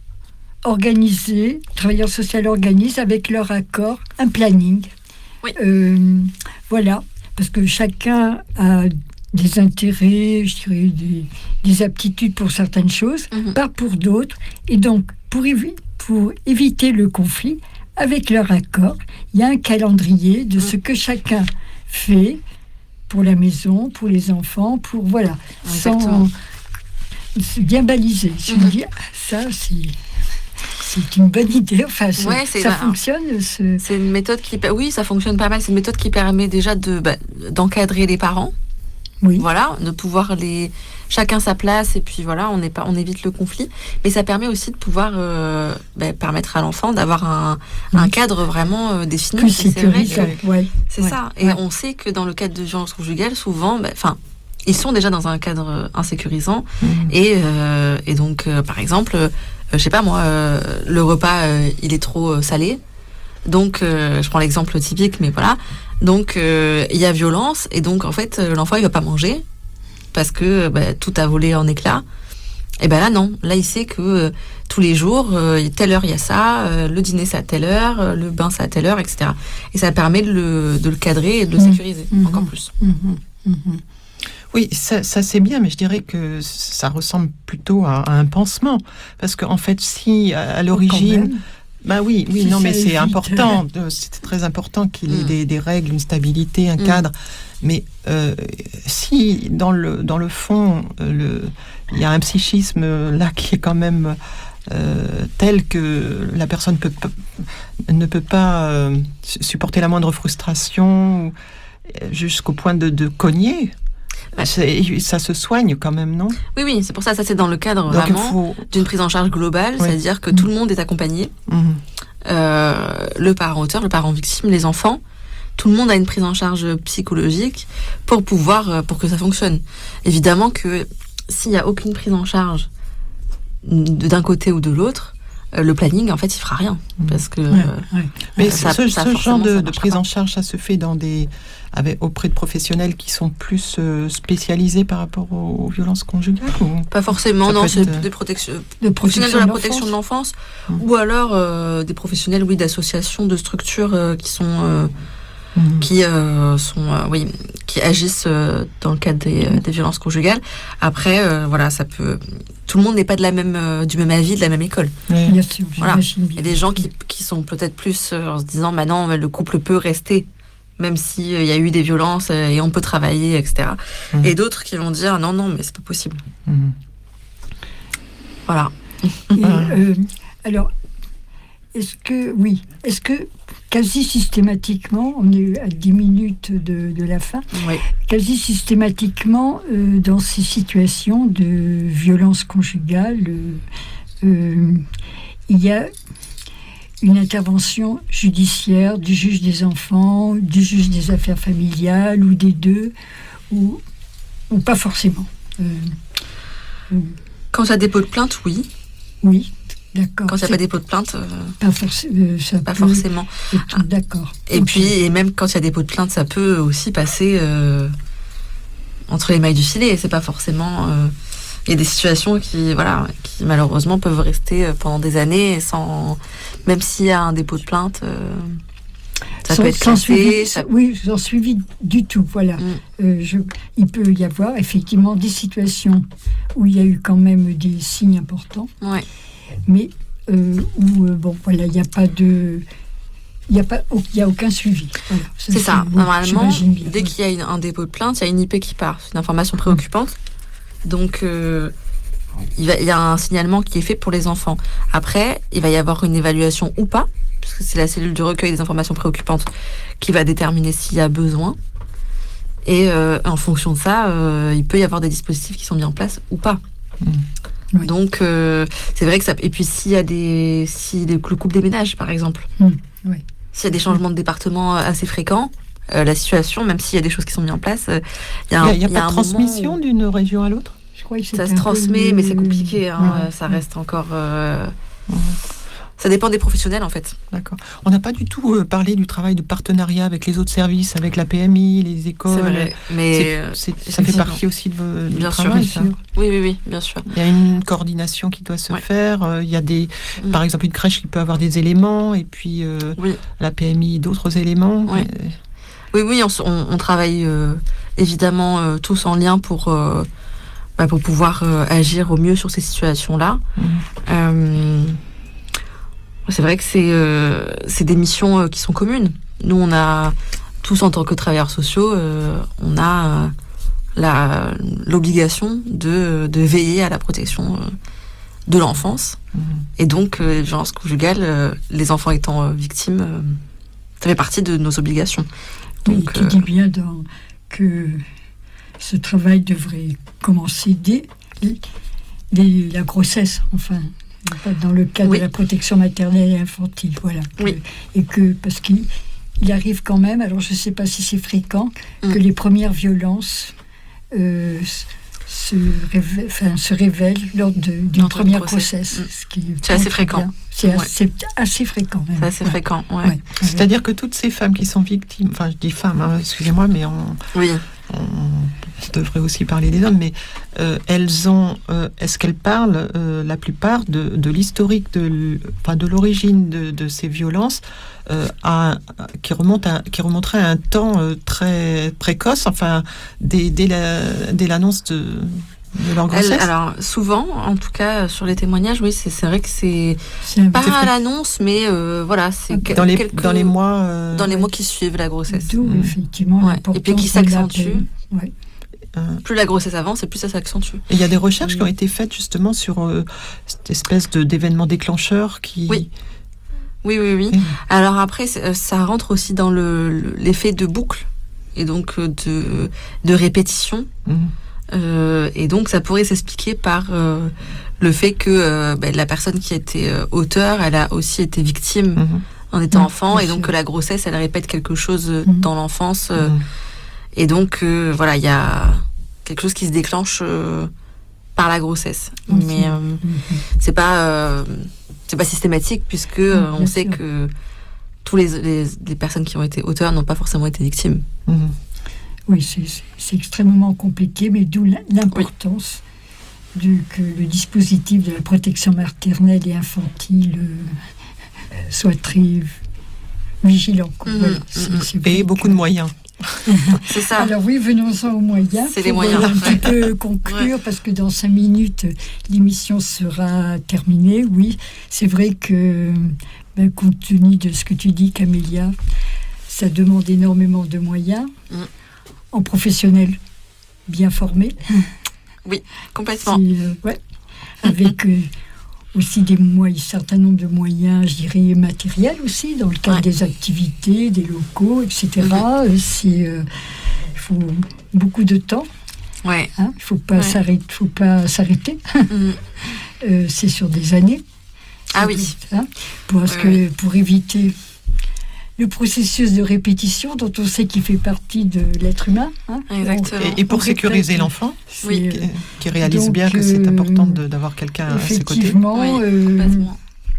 organiser, le travailleur social organise avec leur accord un planning. Oui. Euh, voilà, parce que chacun a des intérêts, je dirais, des, des aptitudes pour certaines choses, mm-hmm. pas pour d'autres. Et donc, pour, évi- pour éviter le conflit, avec leur accord, il y a un calendrier de mm. ce que chacun fait pour la maison, pour les enfants, pour, voilà, Exactement. sans bien balisé. Je me dis, ça, c'est... C'est une bonne idée. Enfin, ouais, c'est, ça bah, fonctionne. Ce... C'est une méthode qui, oui, ça fonctionne pas mal. C'est une méthode qui permet déjà de bah, d'encadrer les parents. Oui. Voilà, de pouvoir les chacun sa place et puis voilà, on est pas, on évite le conflit. Mais ça permet aussi de pouvoir euh, bah, permettre à l'enfant d'avoir un, oui. un cadre vraiment euh, défini. Plus sécurisé. Ouais. C'est ouais. ça. Et ouais. on sait que dans le cadre de violence conjugale, souvent, enfin. Bah, ils sont déjà dans un cadre insécurisant mmh. et, euh, et donc euh, par exemple euh, je sais pas moi euh, le repas euh, il est trop euh, salé donc euh, je prends l'exemple typique mais voilà donc euh, il y a violence et donc en fait euh, l'enfant il va pas manger parce que bah, tout a volé en éclats et ben là non là il sait que euh, tous les jours euh, telle heure il y a ça euh, le dîner c'est à telle heure euh, le bain c'est à telle heure etc et ça permet de le, de le cadrer et de le mmh. sécuriser mmh. encore plus mmh. Mmh. Oui, ça, ça c'est bien, mais je dirais que ça ressemble plutôt à, à un pansement. Parce qu'en fait, si à, à l'origine... Bah oui, oui, si non, mais c'est évite. important, de, c'est très important qu'il y ait mmh. des, des règles, une stabilité, un mmh. cadre. Mais euh, si dans le, dans le fond, le, il y a un psychisme là qui est quand même euh, tel que la personne peut, peut, ne peut pas euh, supporter la moindre frustration jusqu'au point de, de cogner... Bah, ça se soigne quand même, non ? Oui, oui, c'est pour ça, ça c'est dans le cadre donc vraiment faut... d'une prise en charge globale, oui. c'est-à-dire que mmh. tout le monde est accompagné, mmh. euh, le parent auteur, le parent victime, les enfants, tout le monde a une prise en charge psychologique pour pouvoir, pour que ça fonctionne. Évidemment que s'il n'y a aucune prise en charge d'un côté ou de l'autre, le planning, en fait, il fera rien, parce que. Ouais, ouais. Mais ça, ce, ça, ce genre de, de prise pas. en charge, ça se fait dans des, avec, auprès de professionnels qui sont plus euh, spécialisés par rapport aux, aux violences conjugales ou pas forcément, non, c'est des protections, de professionnels protection de la de protection de l'enfance, mmh. ou alors euh, des professionnels, oui, d'associations, de structures euh, qui sont euh, mmh. qui euh, sont, euh, oui, qui agissent euh, dans le cadre des, euh, des violences conjugales. Après, euh, voilà, ça peut. Tout le monde n'est pas de la même, euh, du même avis, de la même école. Oui. Bien sûr, voilà. Il y a des gens qui, qui sont peut-être plus euh, en se disant, bah non, le couple peut rester, même s'il euh, y a eu des violences euh, et on peut travailler, et cetera. Mmh. Et d'autres qui vont dire, non, non, mais c'est pas possible. Mmh. Voilà. Et, euh, alors, est-ce que, oui, est-ce que quasi systématiquement, on est à dix minutes de, de la fin, oui. quasi systématiquement, euh, dans ces situations de violence conjugale, euh, euh, il y a une intervention judiciaire du juge des enfants, du juge des affaires familiales, ou des deux, ou, ou pas forcément. Euh, euh. Quand il y a dépôt de plainte, oui. Oui. D'accord. Quand il n'y a pas dépôt de plainte, euh, pas, forc- euh, ça pas peut forcément. Être, d'accord. Et okay. puis, et même quand il y a dépôt de plainte, ça peut aussi passer euh, entre les mailles du filet. C'est pas forcément. Il euh, y a des situations qui, voilà, qui malheureusement peuvent rester pendant des années sans, même s'il y a un dépôt de plainte. Euh, ça sans, peut être classé. Suivi, ça... Oui, sans suivi du tout. Voilà. Mm. Euh, je, il peut y avoir effectivement des situations où il y a eu quand même des signes importants. Ouais. Mais euh, où, euh, bon, voilà, il n'y a pas de... Il n'y a, pas, il y a aucun suivi. Voilà, ça, c'est ça. Bon, normalement, dès qu'il y a une, un dépôt de plainte, il y a une I P qui part. C'est une information préoccupante. Mmh. Donc, euh, il, va, il y a un signalement qui est fait pour les enfants. Après, il va y avoir une évaluation ou pas, parce que c'est la cellule de recueil des informations préoccupantes qui va déterminer s'il y a besoin. Et euh, en fonction de ça, euh, il peut y avoir des dispositifs qui sont mis en place ou pas. Mmh. Oui. Donc, euh, c'est vrai que ça... Et puis, s'il y a des... Si le couple déménage, par exemple, mmh, oui. s'il y a des changements de département assez fréquents, euh, la situation, même s'il y a des choses qui sont mises en place, il euh, y a, y a, y a pas de transmission où... d'une région à l'autre. Je crois que ça se transmet, peu... mais c'est compliqué. Hein, ouais. Ça reste encore... Euh... Ouais. Ça dépend des professionnels, en fait. D'accord. On n'a pas du tout euh, parlé du travail de partenariat avec les autres services, avec la P M I, les écoles. C'est vrai, mais c'est, c'est, ça fait partie aussi de vos, du bien travail, sûr, ça. Oui, oui, oui, bien sûr. Il y a une coordination qui doit se ouais. faire. Euh, il y a des, mm. par exemple, une crèche qui peut avoir des éléments, et puis euh, oui. la P M I d'autres éléments. Oui, euh... oui, oui, on, on, on travaille euh, évidemment euh, tous en lien pour... Euh, bah, pour pouvoir euh, agir au mieux sur ces situations-là. Mm. Euh, C'est vrai que c'est, euh, c'est des missions euh, qui sont communes. Nous, on a, tous en tant que travailleurs sociaux, euh, on a euh, la, l'obligation de, de veiller à la protection euh, de l'enfance. Mmh. Et donc, euh, les violences conjugales, euh, les enfants étant euh, victimes, euh, ça fait partie de nos obligations. Donc, oui, tu euh, dis bien dans, que ce travail devrait commencer dès, dès la grossesse, enfin... dans le cadre oui. de la protection maternelle et infantile, voilà. Oui. Que, et que, parce qu'il il arrive quand même, alors je ne sais pas si c'est fréquent, mm. que les premières violences euh, se, révèlent, enfin, se révèlent lors de, d'une Entre première grossesse. Mm. Ce qui est c'est assez fréquent. C'est, ouais. assez, assez fréquent. Même. C'est assez ouais. fréquent, ouais. Ouais. C'est-à-dire que toutes ces femmes qui sont victimes, enfin je dis femmes, hein, excusez-moi, mais on... Oui. On devrait aussi parler des hommes, mais euh, elles ont, euh, est-ce qu'elles parlent euh, la plupart de, de l'historique, de, enfin, de l'origine de, de ces violences, euh, à, qui remonte à, qui remonterait à un temps euh, très précoce, enfin dès, dès, la, dès l'annonce de, de leur grossesse. Elle, alors souvent, en tout cas sur les témoignages, oui, c'est, c'est vrai que c'est, c'est pas à l'annonce, mais euh, voilà, c'est okay. dans les quelques, dans les mois euh, dans les ouais. mois qui suivent la grossesse. D'où mmh. effectivement ouais. Et puis qui s'accentue. Ouais. Euh, plus la grossesse avance et plus ça s'accentue. Et il y a des recherches oui. qui ont été faites justement sur euh, cette espèce de, d'événement déclencheur qui... Oui, oui, oui. oui. Mmh. Alors après, ça rentre aussi dans le, l'effet de boucle et donc de, de répétition. Mmh. Euh, et donc ça pourrait s'expliquer par euh, le fait que euh, ben, la personne qui a été euh, auteur, elle a aussi été victime mmh. en étant mmh. enfant, et donc que la grossesse, elle répète quelque chose mmh. dans l'enfance. Euh, mmh. Et donc, euh, voilà, il y a quelque chose qui se déclenche euh, par la grossesse. Mmh. Mais euh, mmh. c'est pas, euh, c'est pas systématique, puisque mmh, euh, on sait sûr. que tous les, les, les personnes qui ont été auteurs n'ont pas forcément été victimes. Mmh. Oui, c'est, c'est, c'est extrêmement compliqué, mais d'où l'importance oui. du, que le dispositif de la protection maternelle et infantile euh, soit très vigilant. Quoi. Mmh, Voilà, mmh, c'est, c'est Et vrai beaucoup que... de moyens. C'est ça. Alors oui, venons-en aux moyens. C'est les pour moyens. un petit peu conclure, Ouais. parce que dans cinq minutes, l'émission sera terminée. Oui, c'est vrai que, ben, compte tenu de ce que tu dis, Camélia, ça demande énormément de moyens. Mm. En professionnels bien formés. Complètement. C'est, euh, ouais, avec euh, aussi des moyens, un certain nombre de moyens, je dirais, matériels aussi, dans le cadre Ouais. des activités, des locaux, et cetera. Euh, C'est, euh, il faut beaucoup de temps. Ouais. Hein, il ne faut pas Ouais. s'arrêter. Faut pas s'arrêter. Mm. Euh, c'est sur des années. Ah oui. Hein, parce Ouais, que, ouais. pour éviter le processus de répétition dont on sait qu'il fait partie de l'être humain. Hein, Exactement. Et, et pour On sécuriser répète. l'enfant, c'est, Oui. qui, euh, qui réalise Donc, bien que c'est euh, important de- d'avoir quelqu'un à ses côtés. effectivement, Oui, euh, complètement.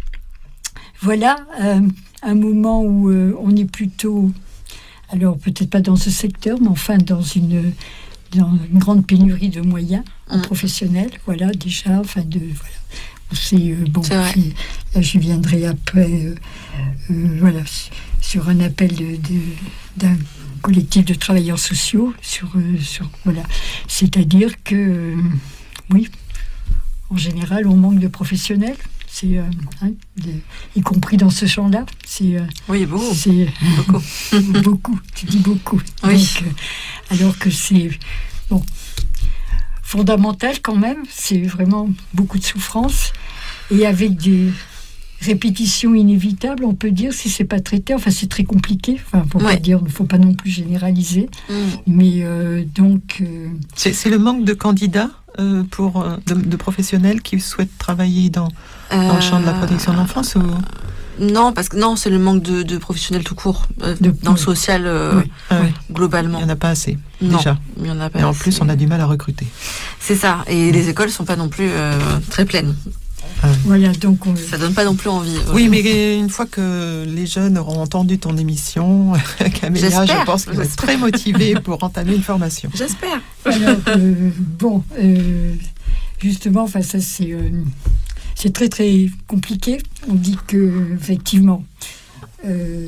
voilà euh, un moment où euh, on est plutôt, alors peut-être pas dans ce secteur, mais enfin dans une, dans une grande pénurie de moyens en Mm. professionnel, voilà déjà, enfin de voilà. C'est euh, bon. C'est vrai. c'est- là, je viendrai après, euh, euh, voilà, sur un appel de, de- d'un collectif de travailleurs sociaux, sur, euh, sur voilà, c'est-à-dire que euh, oui, en général, on manque de professionnels. C'est, euh, hein, de- y compris dans ce champ-là, c'est, euh, Oui, beaucoup. c'est beaucoup. beaucoup. Tu dis beaucoup. Oui. Donc, euh, alors que c'est bon, fondamental quand même. C'est vraiment beaucoup de souffrance et avec des répétitions inévitables, on peut dire, si c'est pas traité. Enfin, c'est très compliqué. Enfin, faut Ouais. pas dire, il ne faut pas non plus généraliser. Mm. Mais euh, donc. euh, C'est c'est le manque de candidats euh, pour euh, de, de professionnels qui souhaitent travailler dans, dans le champ de la protection de l'enfance ou... Non, parce que non, c'est le manque de, de professionnels tout court euh, De- dans le oui. social euh, Oui. Ah ouais. globalement. Il n'y en a pas assez, Non, déjà. il y en a pas. Et en assez. plus, on a du mal à recruter. C'est ça. Et les écoles sont pas non plus euh, très pleines. Voilà, donc on, Ça donne pas non plus envie. Oui, mais une fois que les jeunes auront entendu ton émission, Camélia, je J'espère. pense qu'ils vont être très motivés pour entamer une formation. J'espère. alors, euh, bon, euh, justement, enfin, ça c'est, euh, c'est très très compliqué. On dit que effectivement, euh,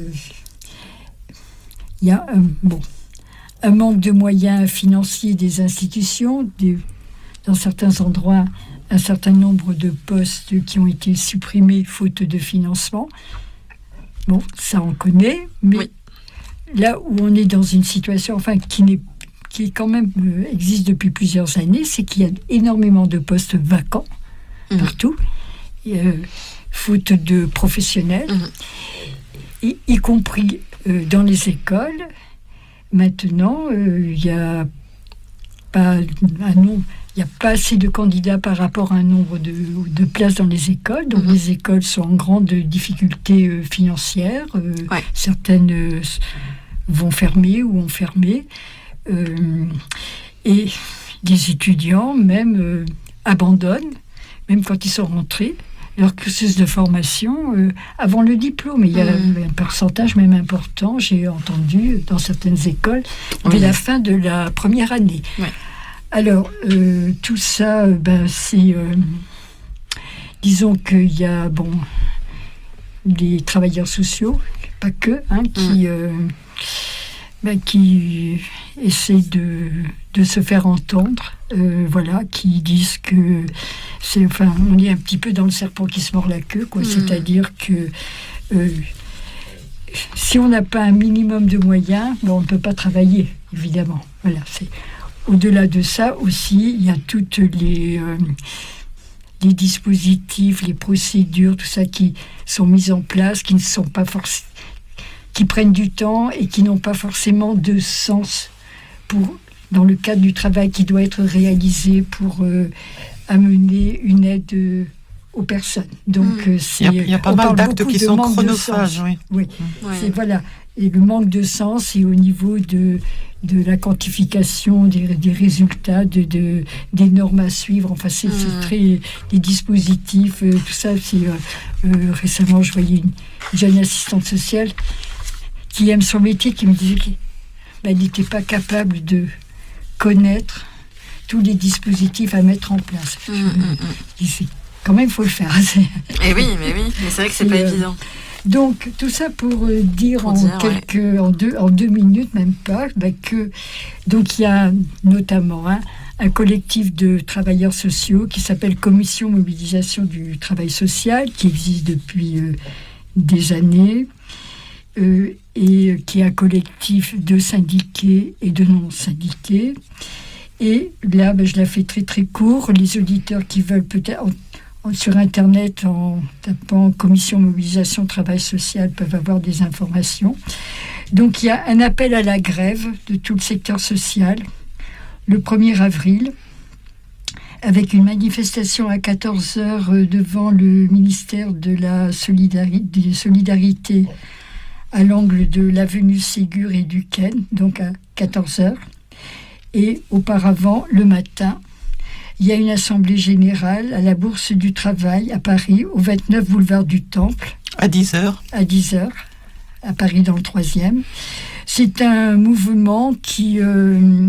il y a un, bon, un manque de moyens financiers des institutions, des, dans certains endroits, un certain nombre de postes qui ont été supprimés faute de financement. Bon, ça on connaît, mais Oui. là où on est dans une situation, enfin, qui n'est qui quand même euh, existe depuis plusieurs années, c'est qu'il y a énormément de postes vacants Mhm. partout, et, euh, faute de professionnels, Mhm. y, y compris euh, dans les écoles. Maintenant, euh, il n'y a pas un nombre. Il n'y a pas assez de candidats par rapport à un nombre de, de places dans les écoles. Donc, Mhm. les écoles sont en grande difficulté euh, financière. Euh, Ouais. Certaines euh, s- vont fermer ou ont fermé. Euh, et des étudiants, même, euh, abandonnent, même quand ils sont rentrés, leur cursus de formation euh, avant le diplôme. Et il y a Mhm. un pourcentage même important, j'ai entendu, dans certaines écoles, dès Oui. la fin de la première année. Ouais. Alors, euh, tout ça, euh, ben, c'est... euh, disons qu'il y a, bon, des travailleurs sociaux, pas que, hein, qui, euh, ben, qui essaient de, de se faire entendre, euh, voilà, qui disent que c'est... Enfin, on est un petit peu dans le serpent qui se mord la queue, quoi. Mm. C'est-à-dire que... euh, si on n'a pas un minimum de moyens, ben, on ne peut pas travailler, évidemment. Voilà, c'est... Au-delà de ça aussi, il y a toutes les, euh, les dispositifs, les procédures, tout ça qui sont mises en place, qui ne sont pas forcément, qui prennent du temps et qui n'ont pas forcément de sens pour, dans le cadre du travail qui doit être réalisé pour euh, amener une aide euh, aux personnes. Donc, euh, c'est, Il y a, il y a pas on mal parle d'actes beaucoup qui de sont manque de chronophages. sens. Oui. Oui, Ouais. c'est voilà. Et le manque de sens, et au niveau de, de la quantification des, des résultats, de, de, des normes à suivre. Enfin, c'est, c'est Mm. très... des dispositifs, euh, tout ça. C'est, euh, euh, récemment, je voyais une jeune assistante sociale qui aime son métier, qui me disait qu'elle ben, n'était pas capable de connaître tous les dispositifs à mettre en place. Mm, mm, mm. Je dis, c'est- quand même, il faut le faire. C'est- Et oui, mais oui, mais c'est vrai que c'est Et, pas euh, évident. Donc, tout ça pour euh, dire, Pour en, dire, quelques, ouais. en, deux, en deux minutes, même pas, bah, que donc il y a notamment hein, un collectif de travailleurs sociaux qui s'appelle Commission Mobilisation du Travail Social, qui existe depuis euh, des années, euh, et qui est un collectif de syndiqués et de non-syndiqués. Et là, bah, je la fais très très court. Les auditeurs qui veulent peut-être... Sur Internet, en tapant Commission Mobilisation Travail Social, peuvent avoir des informations. Donc, il y a un appel à la grève de tout le secteur social le premier avril, avec une manifestation à quatorze heures devant le ministère de la Solidarité, de Solidarité à l'angle de l'avenue Ségur et du Ken, donc à quatorze heures. Et auparavant, le matin, il y a une assemblée générale à la Bourse du Travail à Paris, au vingt-neuf boulevard du Temple. À dix heures. À dix heures, à Paris dans le troisième. C'est un mouvement qui, euh, euh,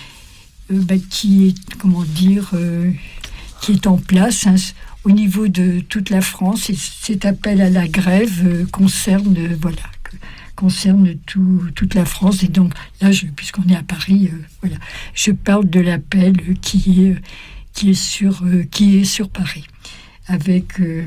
bah, qui est, comment dire, euh, qui est en place hein, au niveau de toute la France. Et cet appel à la grève euh, concerne, euh, voilà, concerne tout, toute la France. Et donc, là, je, puisqu'on est à Paris, euh, voilà, je parle de l'appel qui est, qui est, sur, euh, qui est sur Paris. Avec euh,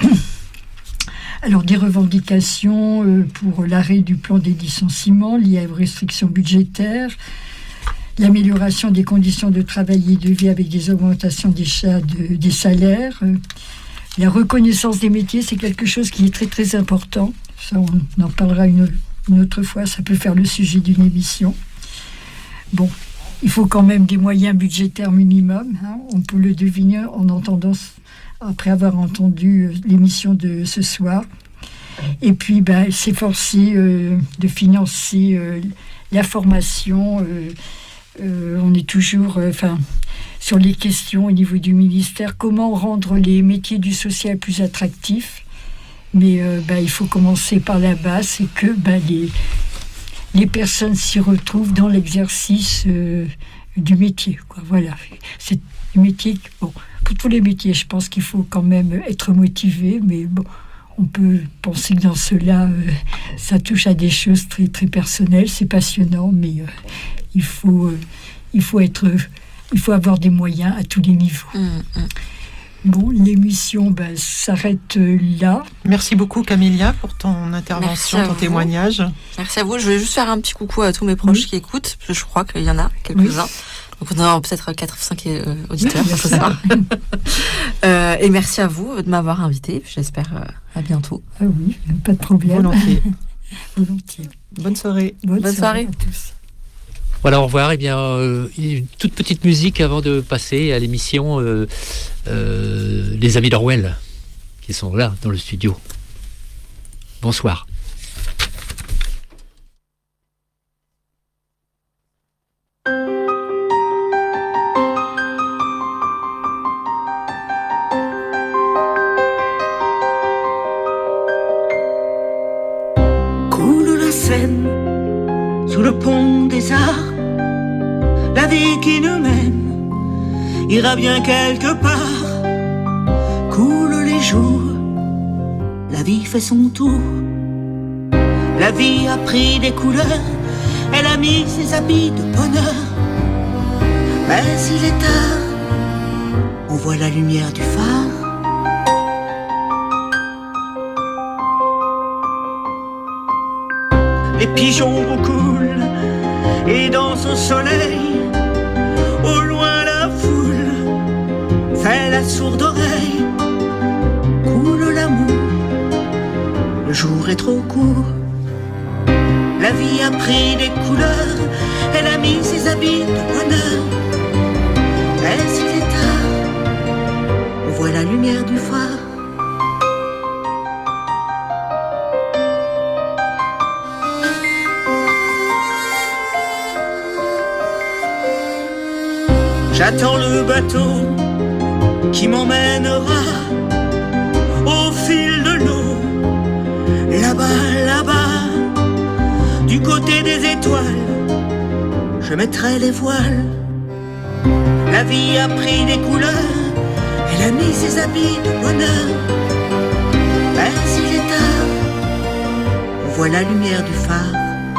alors, des revendications euh, pour l'arrêt du plan des licenciements liés aux restrictions budgétaires, l'amélioration des conditions de travail et de vie avec des augmentations des, chats de, des salaires, euh, la reconnaissance des métiers, c'est quelque chose qui est très très important. Ça, on en parlera une, une autre fois, ça peut faire le sujet d'une émission. Bon, il faut quand même des moyens budgétaires minimum, hein, on peut le deviner en entendant, après avoir entendu l'émission de ce soir. Et puis, ben, s'efforcer euh, de financer euh, la formation. Euh, euh, on est toujours enfin, euh, sur les questions au niveau du ministère, comment rendre les métiers du social plus attractifs. Mais euh, bah, il faut commencer par la base, c'est que bah, les, les personnes s'y retrouvent dans l'exercice euh, du métier. Quoi. Voilà. C'est du métier. Bon, pour tous les métiers, je pense qu'il faut quand même être motivé, mais bon, on peut penser que dans cela, euh, ça touche à des choses très, très personnelles, c'est passionnant, mais euh, il, faut, euh, il, faut être, euh, il faut avoir des moyens à tous les niveaux. Mmh, mmh. Bon, l'émission ben, s'arrête là. Merci beaucoup Camélia pour ton intervention, ton vous. témoignage. Merci à vous. Je vais juste faire un petit coucou à tous mes proches oui. qui écoutent. Parce que je crois qu'il y en a quelques-uns. Oui. Donc on a peut-être quatre ou cinq euh, auditeurs. Oui, faut savoir. euh, et merci à vous de m'avoir invité. J'espère euh, à bientôt. Ah oui, pas de problème. Volontiers. Volontiers. Bonne soirée. Bonne, Bonne soirée. soirée à tous. Voilà, au revoir. Eh bien, euh, une toute petite musique avant de passer à l'émission euh, euh, Les Amis d'Orwell, qui sont là dans le studio. Bonsoir. Coule la Seine sous le pont des Arts. La vie qui nous mène ira bien quelque part. Coulent les jours, la vie fait son tour. La vie a pris des couleurs, elle a mis ses habits de bonheur. Mais il est tard, on voit la lumière du phare. Les pigeons roucoulent et dansent au soleil. Au loin la foule fait la sourde oreille. Coule l'amour, le jour est trop court. La vie a pris des couleurs, elle a mis ses habits de bonheur. Mais il est tard, on voit la lumière du phare. J'attends le bateau qui m'emmènera au fil de l'eau, là-bas, là-bas, du côté des étoiles, je mettrai les voiles. La vie a pris des couleurs, elle a mis ses habits de bonheur. Mais il est tard, vois la lumière du phare.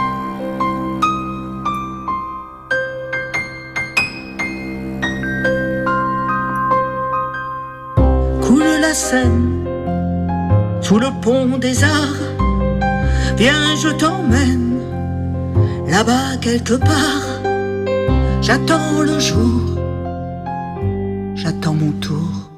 Coule la Seine, sous le pont des Arts. Viens, je t'emmène, là-bas quelque part. J'attends le jour, j'attends mon tour.